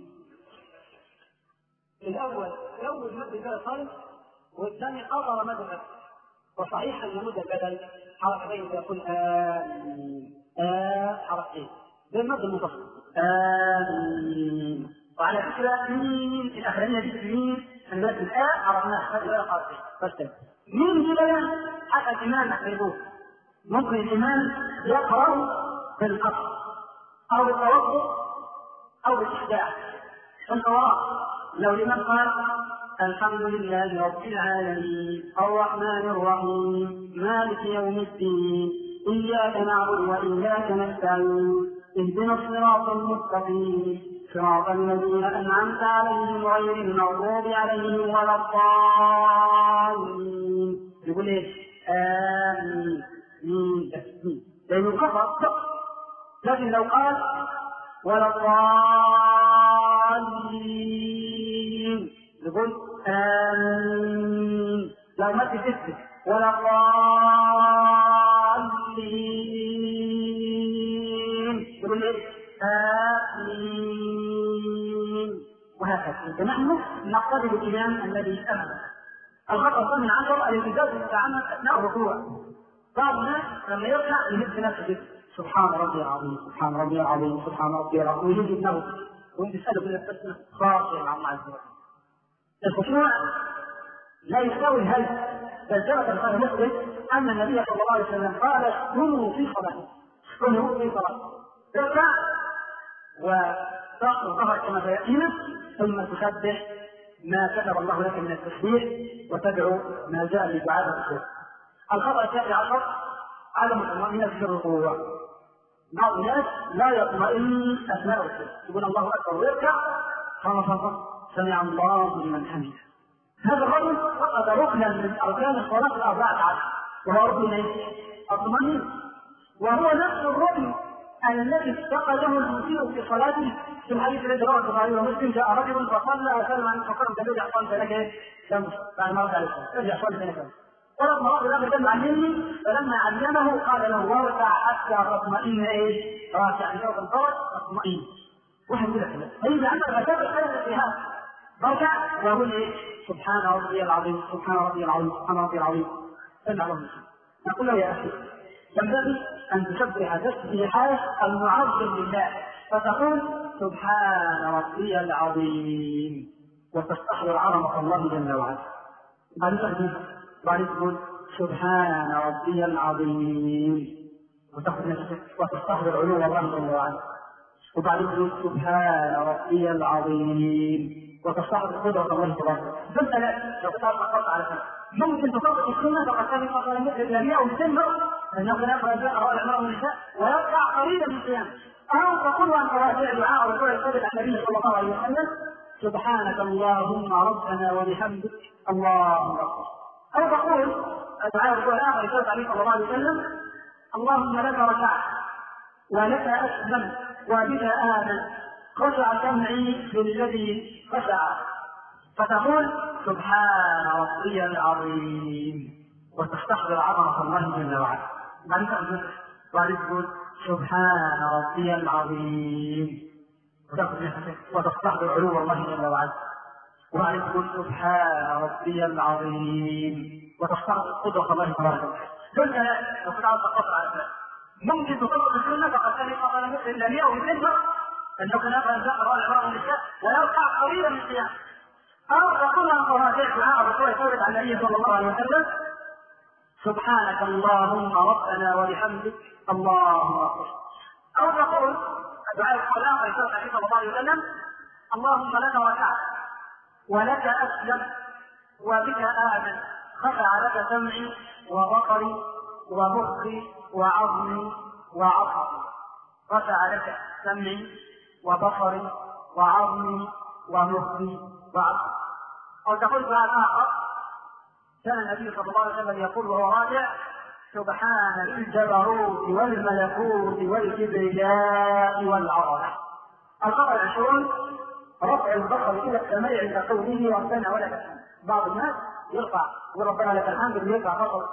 الأول يوم مد البدل صالح والثاني قرر مد البدل. وصحيح أن مد البدل حركتين يقول آمين آه حركتين زي المد المنفصل آمين. وعلى فكرة مين الأخرانية دي مين المد الآ عرفناها هذه حركتين بس مين دي بقى حتى الإمام محبوب. ممكن الإمام يقرأ بالقصر أو بالتوسط أو بالإحداث. القراءة لو الإمام قال الحمد لله رب العالمين الرحمن الرحيم مالك يوم الدين إياك نعبد وإياك نستعين اهدنا الصراط المستقيم صراط الذين أنعمت عليهم غير المغضوب عليهم ولا الضالين. يقول إيه؟ آمين لأنه كفر. لكن لو قال ولا الضالين يقول آمين. لو ما تكتب ولا الضالين يقول إيه؟ آمين. وهكذا نحن نقتدي بالإمام الذي أمن. الخطأ الثاني عشر الالتزام بالتعامل أثناء الركوع. بعض الناس لما يرجع يهز نفسه سبحان ربي العظيم سبحان ربي العظيم سبحان ربي العظيم ويجد نفسه وانت تسأله من التسمية خاصة مع الله عز وجل. الخشوع لا يساوي الهز. بل ثبت الخبر مسلم أن النبي صلى الله عليه وسلم قال اسكنوا في صلاته اسكنوا في صلاته ترجع وتأخذ ظهرك كما سيأتينا ثم تسبح ما كتب الله لك من التسبيح وتدعو ما جاء لدعاء الرسول. الخطأ الثاني عشر عدم الطمأنينة في الركوع. بعض الناس لا يطمئن أثناء الركوع يقول الله أكبر ويركع خلاص سمع الله لمن حمده. هذا الرجل فقد ركنا من أركان الصلاة الأربعة عشر وهو ركن الطمأنينة وهو نفس الركن الذي افتقده المسيء في صلاته. في الحديث الذي رواه البخاري ومسلم جاء رجل فصلى وسلم عن فقام تبدأ صلى لك شمس بعد ما رجع الصلاة رجع صلى ثاني ثلاث مرات الأخ جل علمني، فلما علمه قال له واركع حتى تطمئن ايش؟ راكعا فوق الفرج تطمئن. واحد يقول لك فإذا عندك غشاء الحياة في هذا بركع وأقول ايه؟ سبحان ربي العظيم سبحان ربي العظيم سبحان ربي العظيم. سمع الله نقول له يا أخي ينبغي أن تسبح تسبيحات المعظم لله، فتقول سبحان ربي العظيم وتستحضر عظمة الله جل وعلا. بعد تقول بعد تقول سبحان ربي العظيم وتستحضر علو الله جل وعلا. وبعد تقول سبحان ربي العظيم وتستحضر قدرة الله تبارك. فانت لا لو تطبق على كذا ممكن تطبق السنة فقد كان يقرأ مثل الجميع وتنهر أن يقول يقرأ جاء أو العمار النساء ويرفع قريبا من القيام. أو تقول أن تراجع دعاء رسول الله النبي صلى الله عليه وسلم سبحانك اللهم ربنا وبحمدك اللهم أكبر. أو تقول دعاء رسول الله صلى الله عليه وسلم اللهم لك ركعت ولك أسلم وبك آمن خشع سمعي بالذي خشع. فتقول سبحان ربي العظيم وتستحضر عظمة الله جل وعلا. بعد تقول سبحان ربي العظيم وتستحضر علو الله جل وعلا. وبعد تقول سبحان ربي العظيم وتستحضر قدرة الله تبارك وتعالى. ثم لو كنت عاوز تقطع على ذلك ممكن تطبق السنة فقد كان يقرأ مثل الجميع ويتنهر أنه كان يقرأ الزهر والعمار النساء ويرفع قريبا من القيام. أو تقول أن تراجع دعاء رسول الله عن النبي صلى الله عليه وسلم سبحانك اللهم ربنا وبحمدك اللهم أكبر. أو تقول دعاء الصلاة رسول الله صلى الله عليه وسلم اللهم لك ركعت ولك أسلم وبك آمن خشع لك سمعي وبصري ومخي وعظمي وعصبي. خشع لك سمعي وبصري وعظمي ومخي وعظمي. أو تقول دعاء آخر كان النبي صلى الله عليه وسلم يقول وهو راجع سبحان الجبروت والملكوت والكبرياء والعظمة. الخطأ العشرون رفع البصر إلى السماء عند قوله ربنا ولك الحمد. بعض الناس يرفع وربنا لك الحمد يرفع بصر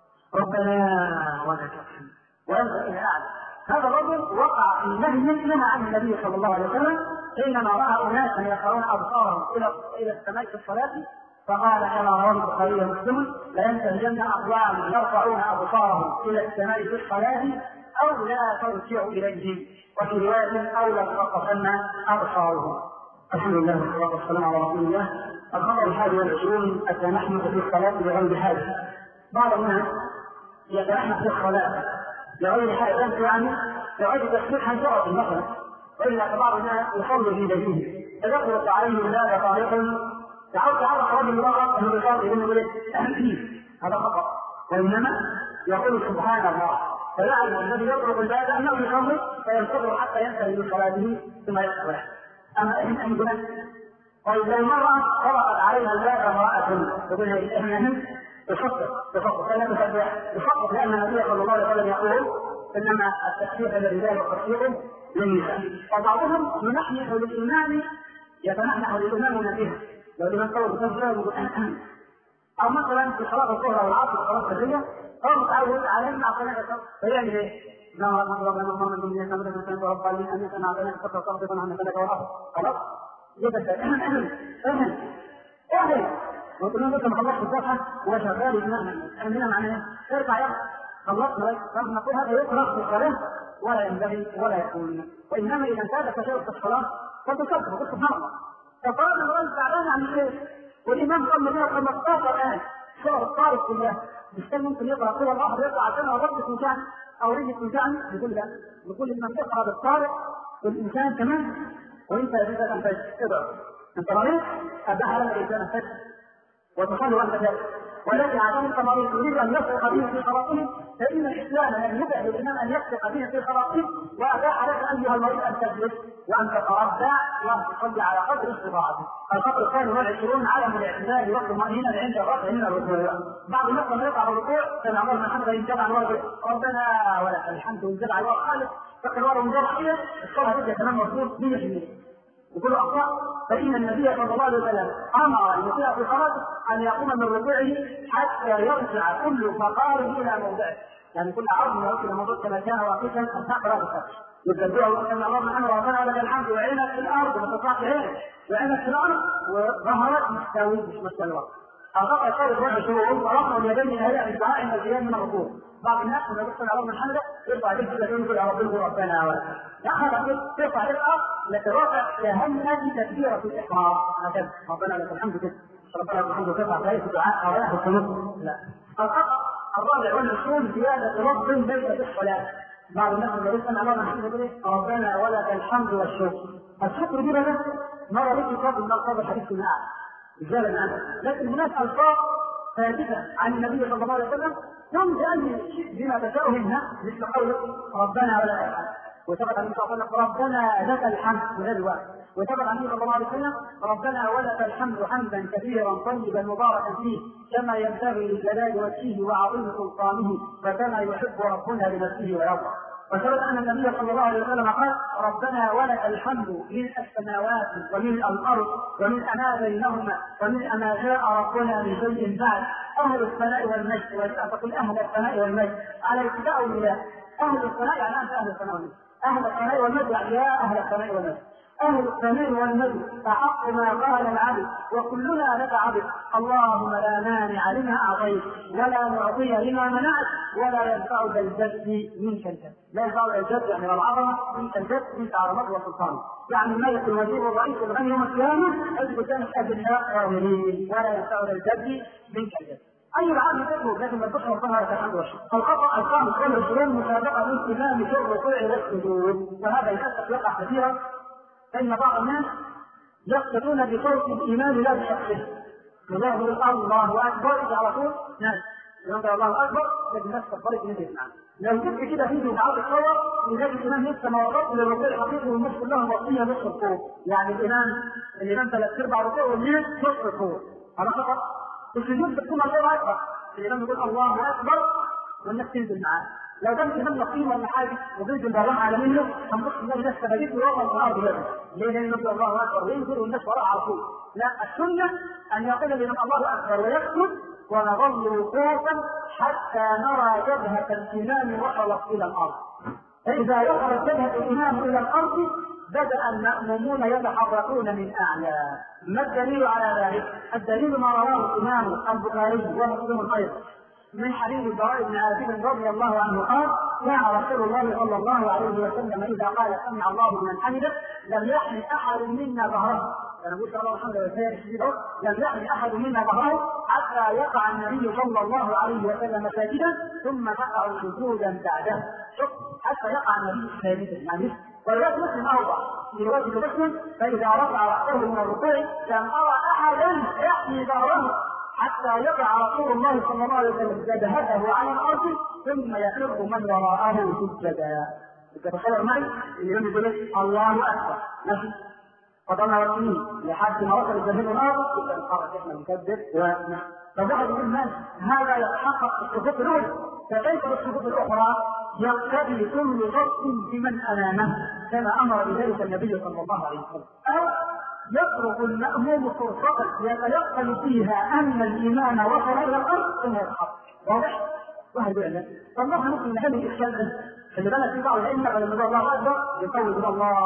ربنا ولك الحمد وينظر إلى أعلى. هذا الرجل وقع في نهي منها عن النبي صلى الله عليه وسلم حينما رأى أناسا يرفعون أبصارهم إلى إلى السماء في الصلاة فقال كما رواه البخاري ومسلم لينتهين أقوام يرفعون أبصارهم إلى السماء في الصلاة أو لا ترجع إليهم. وفي رواية أو لا تقصن أبصارهم. الحمد لله والصلاة والسلام على رسول الله. الخبر الحادي والعشرون التنحنح في الصلاة بغير حاجة. بعض الناس يتنحنح في الصلاة لغير حاجة يعني لغير تسبيحا شرعا مثلا، وإلا بعض الناس يصلي في بيته فيطلق عليه لا طارق تعود تعرف رجل الله انه يصلي يقول له هذا خطأ، وإنما يقول سبحان الله فيعلم الذي يطلق الباب انه يصلي فينتظر حتى ينتهي من صلاته ثم يدخل. اما ان عندنا طيب لو مرة طرقت عليها الباب امرأة تقول لها اهلا تصدق تصدق فلا تسبح تصدق لان النبي صلى الله عليه وسلم يقول انما التسبيح الذي لا يخشيه للنساء. وبعضهم ينحنح للامام يتنحنح للامام بها لو لمن قول تسبح او مثلا في صلاه الظهر والعصر صلاه الريه هو متعود على ان اعطيناك فيعمل ايه؟ لا مطلب من محمد بن يسلم من سنه رب العالمين ان يكون اعطيناك فتره صادقا عن سنه والعصر خلاص جبت اهل اهل اهل اهل وقلنا لكم خلصت الصفحه وشغال عندنا معناه ارفع يلا خلصنا لما نقول هذا يكره في الصلاه ولا ينبغي ولا يكون. وانما اذا انتهت شيء في الصلاه فتكبر وتكبر مره فقال الرجل تعبان عن الشيء والامام صلى بها خمستاشر الان شهر الطارق كلها مش ممكن يقرا كل الارض يقرا عشان ربك انسان او رجل انسان يقول لا يقول لمن يقرا بالطارق والانسان كمان وانت اذا انت تقرا انت مريض اباح لك الانسان فك وتصلي وانت جالس ولكن عشان انت مريض تريد ان يفرق به في صلاتهم فان الاسلام لم يبع للامام ان يفرق به في صلاتهم واباح لك ايها المريض ان تجلس وان تتربع وان تصلي على قدر استطاعتك. الخطر الثاني والعشرون عدم الاعتدال والطمأنينة عند الرفع من الركوع. بعض الناس لما يقع الركوع سمع الله من حمده ينجبع الوالد ربنا ولك الحمد ينجبع الوالد خالص فكر الوالد مجرد كده الصلاه تبدا كمان مظبوط مية بالمية وكل أخطاء، فإن النبي صلى الله عليه وسلم أمر المسيء في صلاته أن يقوم من ركوعه حتى يرجع كل فقار إلى موضعه، يعني كل عظم يرجع إلى موضعه كما كان واقفا فاستقر رأسه يبدأه أن الله محمد ربنا ولك الحمد وعينك في الأرض وتطلع عينك وعينك في الأرض وظهرت مستوي مش مستوى. أخطأ قول الرجل شروعه ورفع اليدين من هيئة الدعاء عند القيام من الركوع. بعض الناس لما يدخل على الله محمد يرفع يده كده يقول يا رب ربنا ولك. لا هذا ترفع يدك لكن رافع كهمة تكبيرة في الإحرام هكذا ربنا لك الحمد كده ربنا لك الحمد ترفع ذلك الدعاء أو يأخذ النص. لا. الخطأ الرابع والعشرون زيادة لفظ ليس في الصلاة. بعض الناس اللي يسأل الله محمد يقول ربنا ولك الحمد والشكر. الشكر دي بقى مرة لك كتاب من الألفاظ الحديث معه رجالا عنه، لكن هناك ألفاظ ثابتة عن النبي صلى الله عليه وسلم ثم بأن بما تشاء منها مثل قوله ربنا ولك الحمد، وثبت عن النبي صلى الله عليه وسلم ربنا لك الحمد بهذا واحد، وثبت عن النبي صلى الله عليه وسلم ربنا ولك الحمد حمدا كثيرا طيبا مباركا فيه كما ينبغي لجلال وجهه وعظيم سلطانه وكما يحب ربنا لنفسه ويرضى. وثبت ان النبي صلى الله عليه وسلم قال ربنا ولك الحمد ملء السماوات وملء الارض وملء ما بينهما وملء ما جاء ربنا من شيء بعد اهل الثناء والمجد، ولتقل اهل الثناء والمجد على ابتداء الله. اهل الثناء يعني انت اهل الثناء والمجد، اهل الثناء والمجد يعني يا اهل الثناء والمجد، اهل الثناء والمجد فحق ما قال العبد وكلنا لك عبد، اللهم لا مانع لما اعطيت ولا معطي لما منعت ولا ينفع ذا الجد منك الجد. لا ينفع ذا الجد يعني العظمه منك الجد منك عظمته وسلطانه، يعني الملك الوزير والرئيس الغني يوم القيامه اجد كان اجلاء قائلين ولا ينفع ذا الجد منك الجد. اي العالم تطلب لكن ما تشعر بها كالحمد والشكر. الخطا الخامس والعشرون مسابقه الالتزام في الركوع والسجود، وهذا للاسف يقع كثيرا فإن بعض الناس يقتدون بصوت الإمام لا بشخصه. الله يقول الله أكبر على طول ناس يقول الله أكبر لكن الناس تفضلت من الإسلام. لو جبت كده فيديو بعض الصور يجب الإمام لسه ما وصلت للركوع الحقيقي والناس كلها مغطية نصف الكوع، يعني الإمام الإمام ثلاث أرباع ركوع والناس نصف الكوع. هذا خطأ. السجود بتكون الله أكبر، الإمام يقول الله أكبر والناس تنزل معاه. لو كان كمان نقيم ولا حاجه وبيت البرلمان على منه هنبص نلاقي ناس سبقت ويوصل في الارض هذا ليه؟ لان يقول الله اكبر وينزل والناس وراء على طول. لا، السنه ان يقول الامام الله اكبر ويسجد ونظل وقوفا حتى نرى جبهه الامام وصلت الى الارض. فاذا وصلت جبهه الامام الى الارض بدأ المأمومون يتحركون من أعلى. ما الدليل على ذلك؟ الدليل ما رواه الإمام البخاري ومسلم أيضا من حديث البراء بن عازب رضي الله عنه قال كان رسول الله صلى الله عليه وسلم إذا قال سمع الله لمن حمده لم يحمل أحد منا ظهره، يعني نقول الله الحمد لله لم يحمل أحد منا ظهره حتى يقع النبي صلى الله عليه وسلم ساجدا ثم يقع سجودا بعده. شوف حتى يقع النبي ساجدا يعني ولذلك مسلم أوضح في رواية مسلم فإذا رفع رأسه من الركوع لم أرى أحدا يحمي ظهره حتى يقع رسول الله صلى الله عليه وسلم جبهته على الارض ثم يخر من وراءه سجدا. تتصور معي الامام يقول الله اكبر ماشي فضلنا واقفين لحد ما وصل الجبهه الارض يبقى نتحرك احنا نكبر ونحن. فواحد يقول ماشي هذا يتحقق في الصفوف الاولى، فكيف بالصفوف الاخرى؟ يقتدي كل صف بمن امامه كما امر بذلك النبي صلى الله عليه وسلم، او يترك المأموم فرصة يتيقن فيها أن الإمام وصل إلى الأرض ثم يتحرك. واضح؟ واحد يقول لك طب نحن ممكن نحل الإشكال ده. خلي بالك في بعض الأئمة لما يقول الله أكبر يقول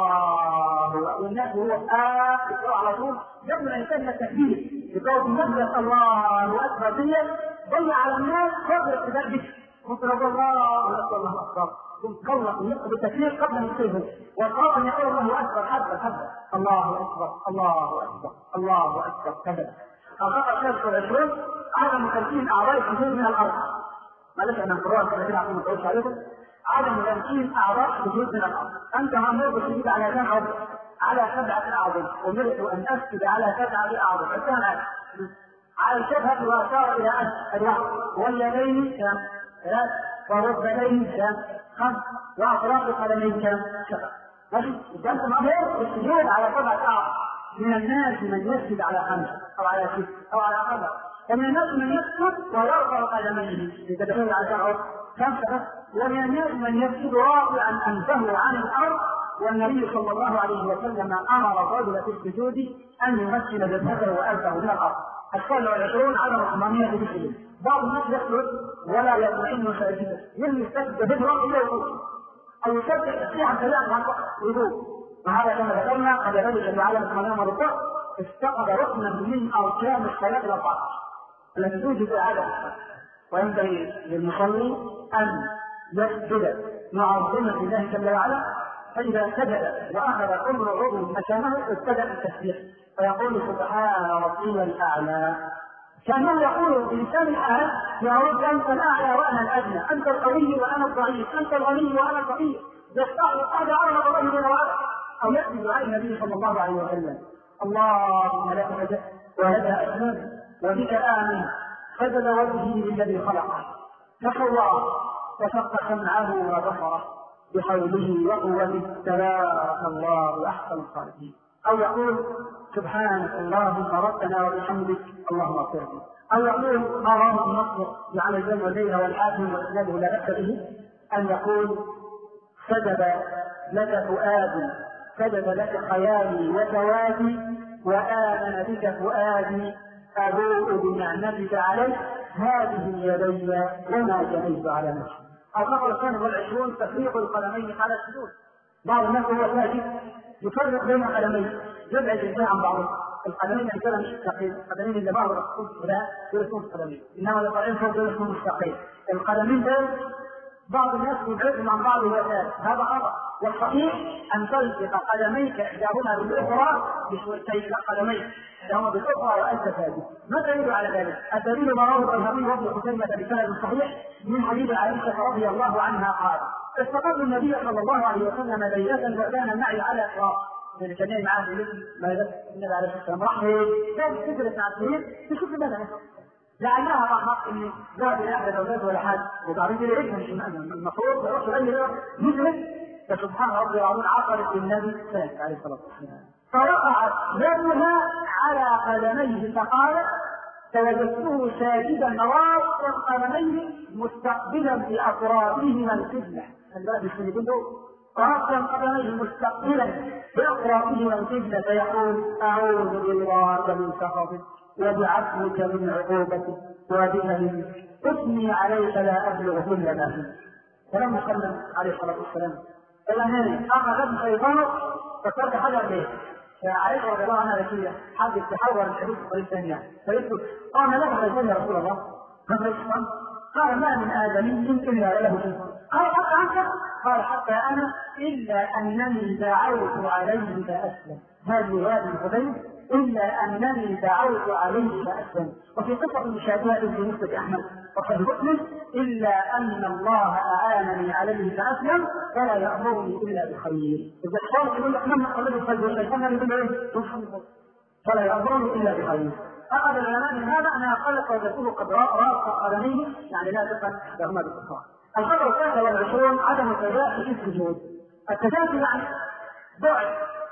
الله والناس وهو آه يقرأ على طول قبل أن ينتهي التكبير يقول الناس الله أكبر دي ضيع على الناس قبل ابتداء به. ممكن يقول الله الله أكبر ثم خلق بالتكبير قبل ان يصيبه وقال ان يقول الله اكبر حتى حتى الله اكبر الله اكبر الله اكبر كذا. الخطا الثالث والعشرون عدم تمكين اعضاء الحدود من الارض. معلش انا قرات كده كده عشان ما اطولش عليكم. عدم تمكين اعضاء الحدود من الارض. انت امرت بالسجود على كم عضو؟ على سبعه اعضاء. امرت ان اسجد على سبعه اعضاء. الثاني على الجبهه واشار الى الواحد واليدين كم؟ ثلاث وركبتين كم؟ خمس واطراف القدمين كم؟ سبع. ماشي؟ اذا انت مامور بالسجود على سبعه اعضاء. من الناس من يسجد على خمسه او على سته او على اربعه، ومن الناس من يسجد ويرفع قدميه لتدخل على سبعه خمسه بس، ومن الناس من يسجد رافعا انفه عن الارض والنبي صلى الله عليه وسلم امر الرجل في السجود ان يمثل جسده وانفه من الارض. السابع والعشرون عدم الاماميه في السجود. بعض الناس يسجد ولا يطمئن ساجدا، يلي يستجد به راسه الى الوضوء او يسجد تسبيحا سريعا مع الوضوء، وهذا كما ذكرنا قد يدل ان عدم الاماميه مرتبط استقد ركنا من اركان الصلاه الاربعه التي توجب اعاده الصلاه. وينبغي للمصلي ان يسجد مع عظمه الله جل وعلا، فاذا سجد واخذ كل عضو مكانه ابتدا التسبيح فيقول سبحان ربي الاعلى، كانه يقول الانسان الان يا رب انت الاعلى وانا الادنى، انت القوي وانا الضعيف، انت الغني وانا الفقير، يستعرض عظمه الله جل وعلا. او ياتي دعاء النبي صلى الله عليه وسلم اللهم لك سجدت ولك اسلمت وبك امن، سجد وجهي للذي خلقه فسواه وشق سمعه وبصره بحوله وقوته تبارك الله احسن الخالقين. او يقول سبحانك اللهم ربنا وبحمدك اللهم اغفر لي. او يقول ما رواه النصر عن الجن والليل والحاكم واسناده لا باس به ان يقول سجد لك فؤادي، سجد لك خيالي وسوادي، وآمن بك فؤادي، أبوء بنعمتك علي، هذه يدي وما جنيت على نفسي. الخطر الثاني والعشرون تفريق القدمين على السجود. بعض الناس هو ساجد يفرق بين قدمين، يبعد الانسان عن بعضه. القدمين عندنا مش مستقيم، القدمين اللي بعض الرسول لا يكون قدمين، انما القدمين فوق يكون مستقيم. القدمين دول بعض الناس يبعدهم عن بعض وثالث، هذا خطأ. والصحيح ان تلصق قدميك احداهما بالاخرى بشويتين قدميك احداهما بالاخرى وانت ساجد. ما دليل على ذلك؟ الدليل ما رواه البيهقي وابن خزيمة بسند صحيح من حديث عائشة رضي الله عنها قال استقبل النبي صلى الله عليه وسلم ليلة وكان معي على فراش، اللي كان معه في ما يدرس النبي عليه الصلاه والسلام راح كان تجلس على السرير تشوف بدنه لعلها رحمة ان ذهب الى احد الاولاد ولا حاجه وبعدين يرجع مش المفروض يروح يغير يجلس، فسبحان ربي العظيم عقلت النبي سالك عليه الصلاه والسلام فرفعت يدها على قدميه فقال فوجدته ساجدا راسا قدميه مستقبلا باطرافهما القبله. الباب يقول راسا قدميه مستقبلا باطرافهما القبله فيقول اعوذ بالله من سخطك وبعفوك من عقوبتك وبك منك اثني عليك لا ابلغ كل ما فيك. فلما سلم عليه الصلاه والسلام الاماني اخذت شيطانه فصرت حجر به فعائشه رضي الله عنها ذكيه حدث تحول الحديث بطريقه ثانيه فيقول قام له شيطان يا رسول الله ما الشيطان؟ قال ما من ادمي الا له شيطان. قال حتى عنك؟ قال حتى انا الا انني دعوت عليه فاسلم. هذه روايه الحديث الا انني دعوت عليه فاسلم. وفي قصه مشابهه في مسند احمد وقد مسلم الا ان الله اعانني عليه فاسلم فلا يامرني الا بخير. اذا اختار يقول لك لما قال له خير الشيطان يقول له فلا يامرني الا بخير. اخذ العلماء من هذا انها قالت وجدته قد راس قدميه يعني لا تقل احداهما بالاخرى. الخطر الثالث والعشرون عدم التجاهل في السجود. التجاهل يعني بعد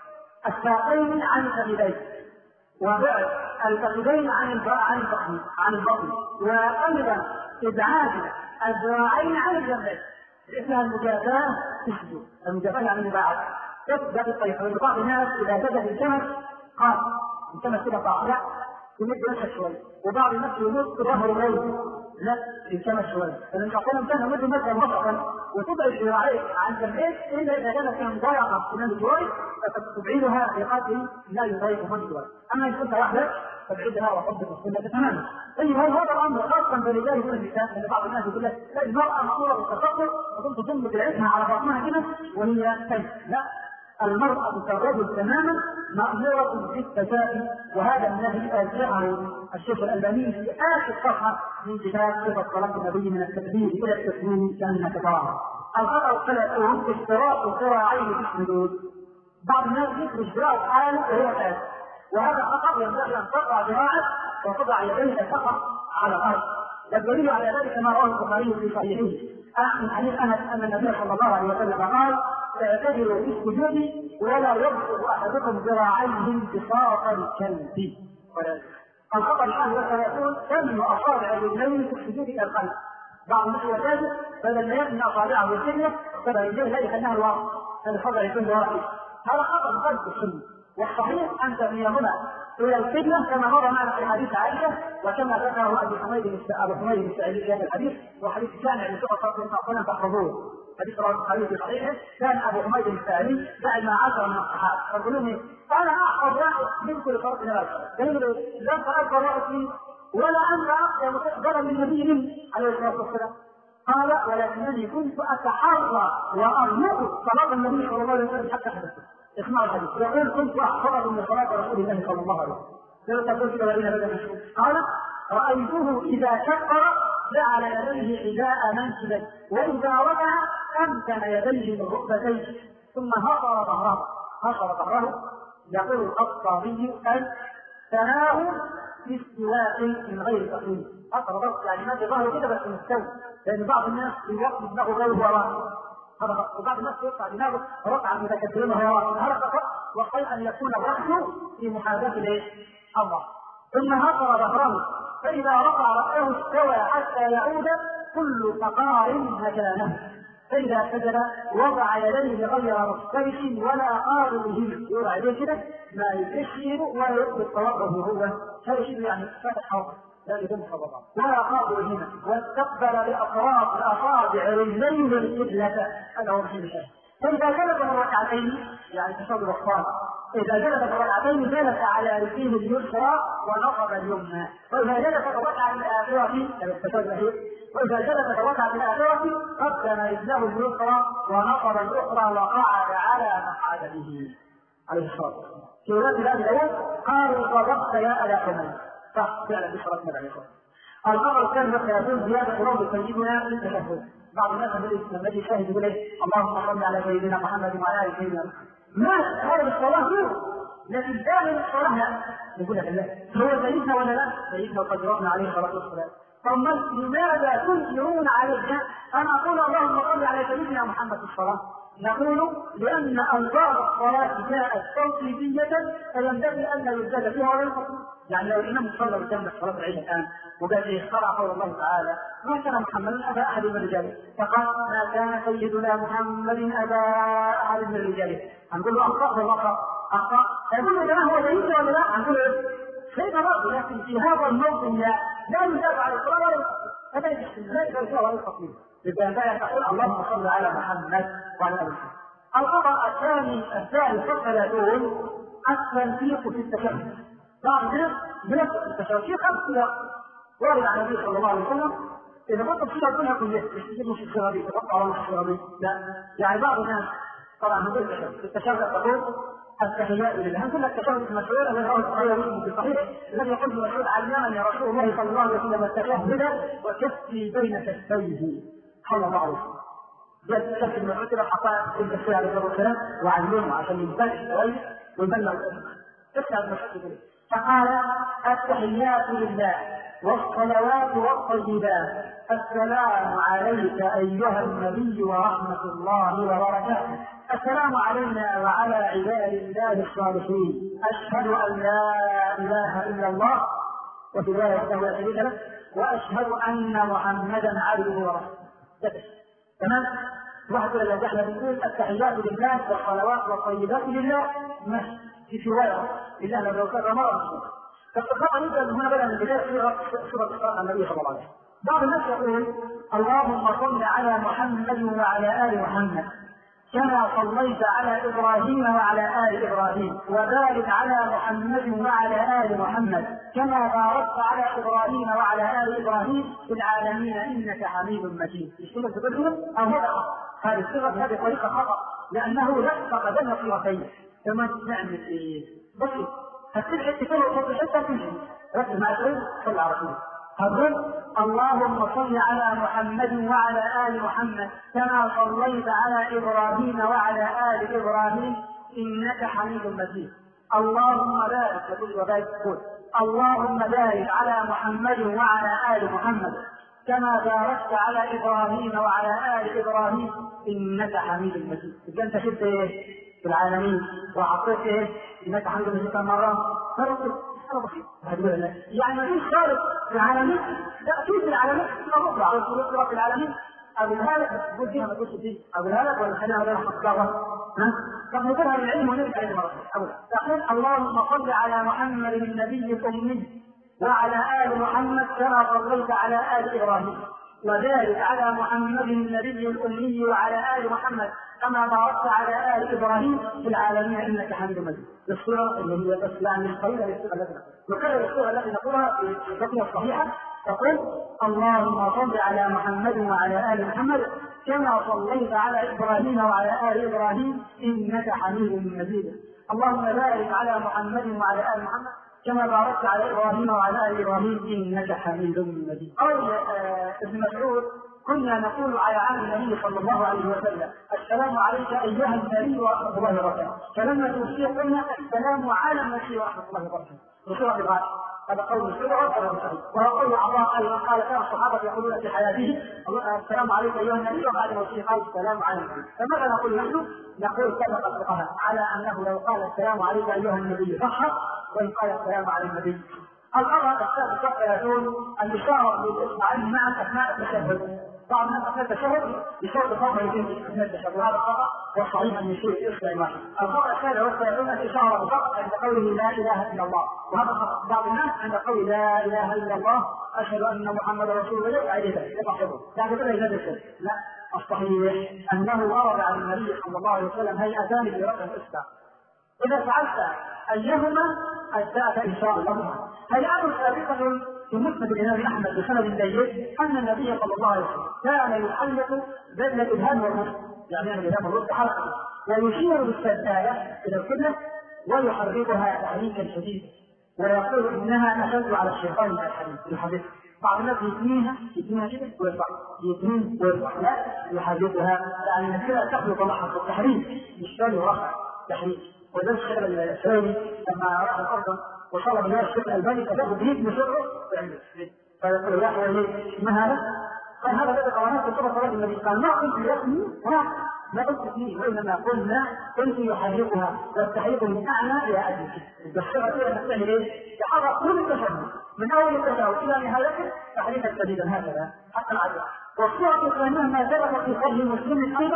الساقين عن الفخذين وبعد الفخذين عن عن البطن عن البطن وايضا ابعاد الذراعين عن الجنبين اسمها المجافاه في السجود. المجافاه يعني الابعاد تبدا بالطريقه. بعض الناس اذا بدا الجمل قال الجمل كده طالع يمد نفسه شوي، وبعض الناس يمد ظهره قوي لا الجمل شوي، فلما تقول كان يمد مثلا مطلقا وتبعد ذراعيك عن جنبين الا اذا كانت كان ضيقه في نفس الوقت فتبعدها بقدر لا يضايق مجدها. اما ان كنت وحدك تبعدها وحبك السنه تماما. اي هذا الامر خاصا برجال النساء لان بعض الناس يقول لك لا المراه ماموره بالتصرف وكنت تنبت العزمه على بطنها كده وهي كيف؟ لا، المرأة كالرجل تماما مأمورة بالتجاهل، وهذا النهي أرجعه الشيخ الألباني في آخر صفحة من كتاب صفة صلاة النبي من التكبير إلى التسليم كأنك تراها. الخطأ الثلاثون اشتراط الذراعين في السجود. بعض الناس يخرج ذراعه حاله وهو حاله، وهذا خطأ ينبغي أن تقطع ذراعك وتضع يديك فقط على الأرض. والدليل على ذلك ما رواه البخاري في صحيحه عن حديث أنس أن النبي صلى الله عليه وسلم قال اعتدلوا في السجود ولا يبسط احدكم ذراعيه انبساط الكلب. الخطا الان يقول تم اصابع الرجلين في السجود الى القلب. بعض الناس يجوز بدل ما يبني اصابعه بالسنه تبع يديه لا يخليها الوسط أن الخبر يكون واحد، هذا خطأ ضد السنة. والصحيح أن تبنيهما إلى القبلة كما مر معنا في حديث عائشة، وكما ذكره أبو حميد أبو حميد السعيدي في هذا الحديث، وحديث كان عن صلى الله عليه وسلم تحفظوه، حديث الحديث في صحيحه. كان أبو حميد السعيدي بعد ما عاشر من الصحابة يقولون أنا أحفظ واحد من كل فرق هذا، قالوا لم أكبر رأسي ولا أنت أقدم مستقبلا من نبي عليه الصلاة والسلام. قال ولكنني كنت أتحرى وأرمق صلاة النبي صلى الله عليه وسلم حتى حدثت. اسمعوا الحديث، يقول كنت أحفظ من صلاة رسول الله صلى الله عليه وسلم. لو تقول كده الذين بدأ مشهور قال رأيته إذا كبر جعل يديه حذاء منكبيه، وإذا ركع أمكن يديه من ركبتيه ثم هطر ظهره هطر ظهره. يقول الخطابي أن تناه في استواء من غير تقليد. هطر ظهره يعني ما في ظهره كده بس مستوي، لأن بعض الناس في وقت دماغه غير وراء، وبعض الناس يقطع دماغه رفعا متكبرين وراء، هذا خطأ. وخير أن يكون الرأس في محاذاة الله. ثم هطر ظهره فإذا رفع رأسه استوى حتى يعود كل فقار مكانه، فإذا سجد وضع يديه غير مختلف ولا قابله، يوضع يديه كده ما يكشف ولا يقبل توقفه هو هذا شيء يعني فتح حوضه لا يدم حوضه ولا قابله، واستقبل بأطراف الأصابع رجليه القبلة. هذا هو محل الشاهد. فإذا جلس الركعتين يعني تشهد الأخطار، إذا جلس الركعتين جلس على رجله اليسرى ونصب اليمنى، وإذا جلس الركعة الآخرة التشهد، وإذا جلس الركعة الآخرة قدم رجله اليسرى ونصب الأخرى وقعد على مقعده عليه الصلاة والسلام. في ذات هذه الآيات قالوا صدقت يا أبا حميد، صح فعلا بشرى من عليه الصلاة. الأمر الثاني سيكون زيادة روض سيدنا في التشهد. بعض الناس لما يجي يشاهد يقول ايه اللهم صل على سيدنا محمد وعلى ال سيدنا محمد. ما هذا الصلاه هو، لكن داخل الصلاه لا يقول لك الله هو سيدنا ولا لا؟ سيدنا وقد ربنا عليه الصلاه والسلام. ثم لماذا تنكرون علينا ان اقول اللهم صل على سيدنا محمد في الصلاه؟ نقول لان انظار الصلاه جاءت توقيفيه فينبغي ان لا يزداد فيها ولا ينقص. يعني لو الامام صلى وسلم صلاه العيد الان وقال لي اخترع قول الله تعالى ما كان محمد ابا احد من رجاله، فقال ما كان سيدنا محمد ابا احد من رجاله، هنقول له اخطا ولا اخطا؟ اخطا. يقول له كمان هو سيدنا ولا لا؟ هنقول له سيدنا برضه، لكن في هذا الموطن لا لا يزاد على الصلاه ولا ينقص. هذا لا يزاد فيها ولا ينقص. إذا لا تقول اللهم صل على محمد وعلى آله وسلم. الخطأ الثاني الثالث والثلاثون التنسيق في التشهد. بعض الناس بنفس التشهد في خمس صيغ وارد عن النبي صلى الله عليه وسلم. إذا كنت الصيغة كلها كلها مش الصيغة دي تقطع ولا مش الصيغة دي، لا. يعني بعض الناس طبعا من التشهد التشهد تقول التحيات لله. هنقول لك التشهد المشهور الذي رواه البخاري ومسلم في الصحيح الذي يقول المشهور علمني رسول الله صلى الله عليه وسلم التشهد وكفي بين كفيه صلى الله عليه وسلم. جاءت تشكل المشهور كده حطها في التشهد عليه الصلاه والسلام وعلمه عشان ينتبه كويس ويبلغ تشهد المشهور. فقال التحيات لله والصلوات والطيبات السلام عليك ايها النبي ورحمه الله وبركاته، السلام علينا وعلى عباد الله الصالحين، اشهد ان لا اله الا الله وفي روايه وحده لا شريك له واشهد ان محمدا عبده ورسوله. تمام؟ واحد ولا لا؟ احنا بنقول التحيات لله والصلوات والطيبات لله ماشي في روايه لله لو كان مره. فالصحابه نبدا من هنا بدا من بدايه سوره الصلاه على النبي صلى الله عليه وسلم. بعض الناس يقول اللهم صل على محمد وعلى ال محمد كما صليت على ابراهيم وعلى ال ابراهيم وبارك على محمد وعلى ال محمد كما باركت على ابراهيم وعلى ال ابراهيم في العالمين انك حميد مجيد. الصيغه تقول او هذا هذه الصيغه بهذه الطريقه خطا لانه لصق بين صيغتين. كما نعمل ايه؟ بسيط هتسيب حته كده وتحط حته تمشي. ركز مع الشيء صلى على رسول هقول اللهم صل على محمد وعلى ال محمد كما صليت على ابراهيم وعلى ال ابراهيم انك حميد مجيد. اللهم بارك تقول وبارك تقول اللهم بارك على محمد وعلى ال محمد كما باركت على ابراهيم وعلى ال ابراهيم انك حميد مجيد. اذا انت شفت ايه في العالمين وعطيت ايه انك حميد مجيد مره يعني ما فيش خالق في العالمين. لا في العالمين مطلع على في العالمين. أقول هذا تقول فيها ما تقولش فيه. أقول هذا ولا خلينا هذا نحط دعوة طب نقولها للعلم ونرجع إلى مرة أولا. تقول اللهم صل على محمد النبي الأمي وعلى آل محمد كما صليت على آل إبراهيم، وبارك على محمد النبي الأمي وعلى آل محمد كما باركت على آل إبراهيم في العالمين إنك حميد مجيد. الصورة اللي هي الإسلام القليلة للصورة التي نقولها. نكرر الصورة التي نقولها في التقوى الصحيحة. تقول اللهم صل على محمد وعلى آل محمد كما صليت على إبراهيم وعلى آل إبراهيم إنك حميد مجيد. اللهم بارك على محمد وعلى آل محمد كما باركت على إبراهيم وعلى آل إبراهيم إنك حميد مجيد. قول ابن مسعود كنا نقول على عهد النبي صلى الله عليه وسلم السلام عليك أيها النبي ورحمة الله وبركاته، فلما توفي قلنا السلام على النبي ورحمة الله وبركاته بصورة الغالب. هذا قول السبعة وهو قول عطاء أيضا قال كان الصحابة يقولون في حياته السلام عليك أيها النبي وبعد موته قال السلام على النبي. فماذا نقول نحن؟ نقول سبق الفقهاء على أنه لو قال السلام عليك أيها النبي صح، وإن قال السلام على النبي. الأمر السابق يقول الإشارة بالإسماعيل مع أثناء التشهد. بعض الناس أثناء التشهد بشرط فرض يتم أثناء التشهد، وهذا خطأ والصحيح أن يشير إلى واحد. الخطأ الثاني والثالثون الإشارة بالفقه عند قوله لا إله إلا الله، وهذا خطأ بعض الناس عند قول لا إله إلا الله أشهد أن محمد رسول الله عليه ذلك يعني كده يزاد الشيء. لا، الصحيح أنه ورد عن النبي صلى الله عليه وسلم هيئتان لرفع الإسلام، إذا فعلت أيهما أجزأك إن شاء الله. هيئة سابقة في مسند الإمام أحمد بسند جيد أن النبي صلى الله عليه وسلم كان يحلق بين الإبهام والرشد، يعني الإبهام والرشد حلقة، ويشير بالسداية إلى القبلة ويحركها تحريكا شديدا ويقول إنها أشد على الشيطان من الحديث الحديث. بعض الناس يتنيها يتنيها كده ويرفع يتنين ويرفع، لا يحركها، يعني كده تخلق لحظة التحريك مش كان يرفع تحريك. وده الشيخ السوري لما راح الأردن وطلب منها الشيخ الألباني فتاخد بيد بسرعه فيقول له يا ما هذا؟ قال هذا بدأ قوانات في صلاة النبي، قال ما قلت لكني ما قلت فيه، وإنما قلنا كنت يحركها والتحريك من أعلى إلى أجل. الدكتورة فيها نحتاج إيه؟ يحرك كل التشهد من أول التشهد إلى نهايته تحريكا شديدا هكذا حتى العدل. والصورة الثانية ما ثبت في صحيح مسلم أيضا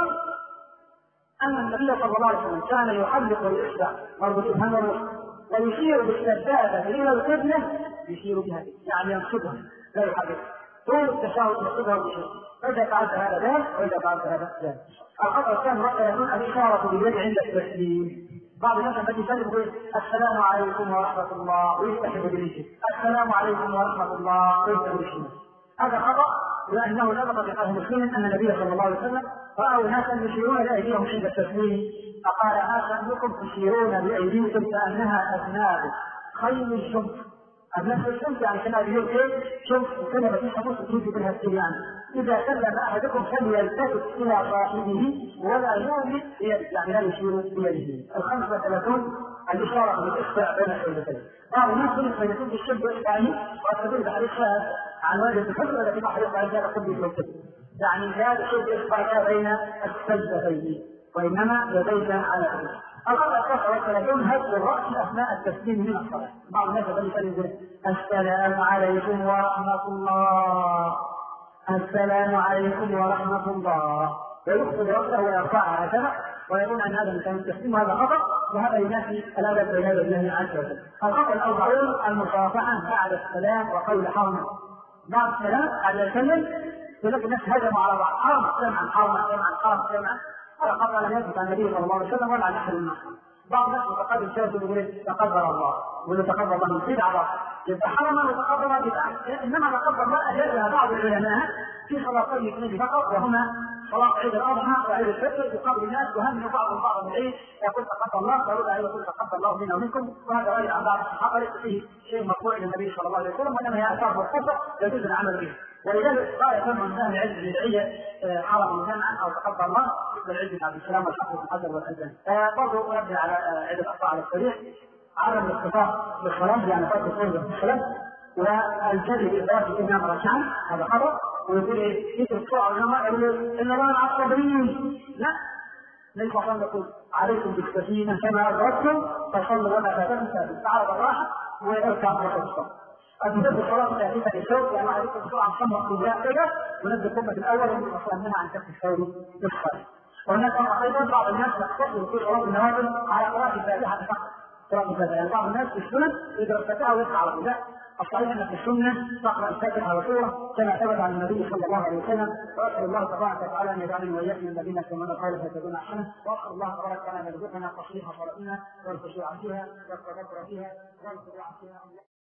أن النبي صلى الله عليه وسلم كان يحلق الإسلام مربوط الإبهام والرشد ويشير بالسدادة إلى القبلة، يشير بها يعني ينصبها لا يحرك طول التشهد ينصبها ويشير. فإذا فعلت هذا ذلك وإذا فعلت هذا ذلك. الخطأ الثاني رأى يكون الإشارة باليد عند التسليم. بعض الناس الذي يسلم يقول السلام عليكم ورحمة الله ويفتح باليمين، السلام عليكم ورحمة الله ويفتح بالشمال. هذا خطأ لأنه ثبت في صحيح مسلم أن النبي صلى الله عليه وسلم رأوا ناسا يشيرون بأيديهم عند التسليم فقال هذا أنكم تشيرون بأيديكم كأنها أذناب خيل الشمس. أذناب الشمس يعني كما يقول إيه شمس كلمة في حدوث تجيب منها السريان. إذا سلم أحدكم فليلتفت إلى صاحبه ولا يؤمن يعني لا يشير بيده. الخمسة وثلاثون الإشارة بالإخفاء بين الشمسين. بعض الناس يقول يكون في الشمس الثاني ويستدل بحديث عن وجه الحجر التي تحرق على ذلك كله الكتب، يعني هذا الشيء الإخفاء بين السجدتين وإنما يديك على الأرض. الخطأ التاسع والثلاثون هز الرأس أثناء التسليم من الصلاة. بعض الناس يقول السلام عليكم ورحمة الله السلام عليكم ورحمة الله ويخفض رأسه ويرفعها هكذا ويقول أن هذا كان التسليم هذا خطأ وهذا ينافي الأدب بين يدي الله عز وجل. الخطأ الأربعون المصافحة بعد السلام وقول حرم. بعد السلام على يسلم يقول الناس هجموا على بعض حرم سمعا حرم سمعا حرم سمعا. هذا خطأ لم يثبت عن النبي صلى الله عليه وسلم ولا عن أحد الناس. بعض الناس متقدم شيء يقول تقدر الله ويتقدر الله من بدعة يبقى حرما وتقدر بدعة، إنما تقدر الله أجازها بعض العلماء في صلاتين اثنين فقط وهما صلاة عيد الأضحى وعيد الفطر يقابل الناس وهم بعض بعض العيد يقول تقدر الله فيقول أن يقول تقدر الله منا ومنكم. وهذا رأي عن بعض الصحابة ليس فيه شيء مرفوع للنبي صلى الله عليه وسلم وإنما هي آثار مرفوعة يجوز العمل به. ولذلك قال ثم من أهل العلم البدعية حرم جمعا أو تقدر الله مثل العلم بن عبد السلام والحق بن حجر والأذان. برضه نبني على عيد الأضحى على السريع عدم الاختصاص بالصلاة يعني فرق الصلاة بالصلاة والجري بإدراك الإمام ركعا هذا خطأ. ويقول إيه يترك الصلاة العلماء يقول إن الله مع الصابرين. لا، ليس صلى يقول عليكم بالسكينة كما أدركتم فصلوا ولا تنسى بالسعادة والراحة ويركع ركعة الصلاة. أجدد الصلاة تأتيك للشوق يعني عليكم الصلاة عن صمت بالله كده ونبدأ الأمة الأول ومن أصلا منها عن كف الشوق بالصلاة. وهناك ايضا بعض الناس يقتصر في قراءه النوافل على قراءه الفاتحه فقط. قراءه الفاتحه يعني بعض الناس في السنن يقرا الفاتحه ويقرا على طول. الصحيح ان في السنه تقرا الفاتحه وسوره كما ثبت عن النبي صلى الله عليه وسلم. واسال الله تبارك وتعالى ان يجعلني واياكم من الذين يستمعون القول فيتبعون احسنه. واسال الله تبارك وتعالى ان يرزقنا تصحيح صلاتنا والخشوع فيها والتدبر فيها والخضوع فيها.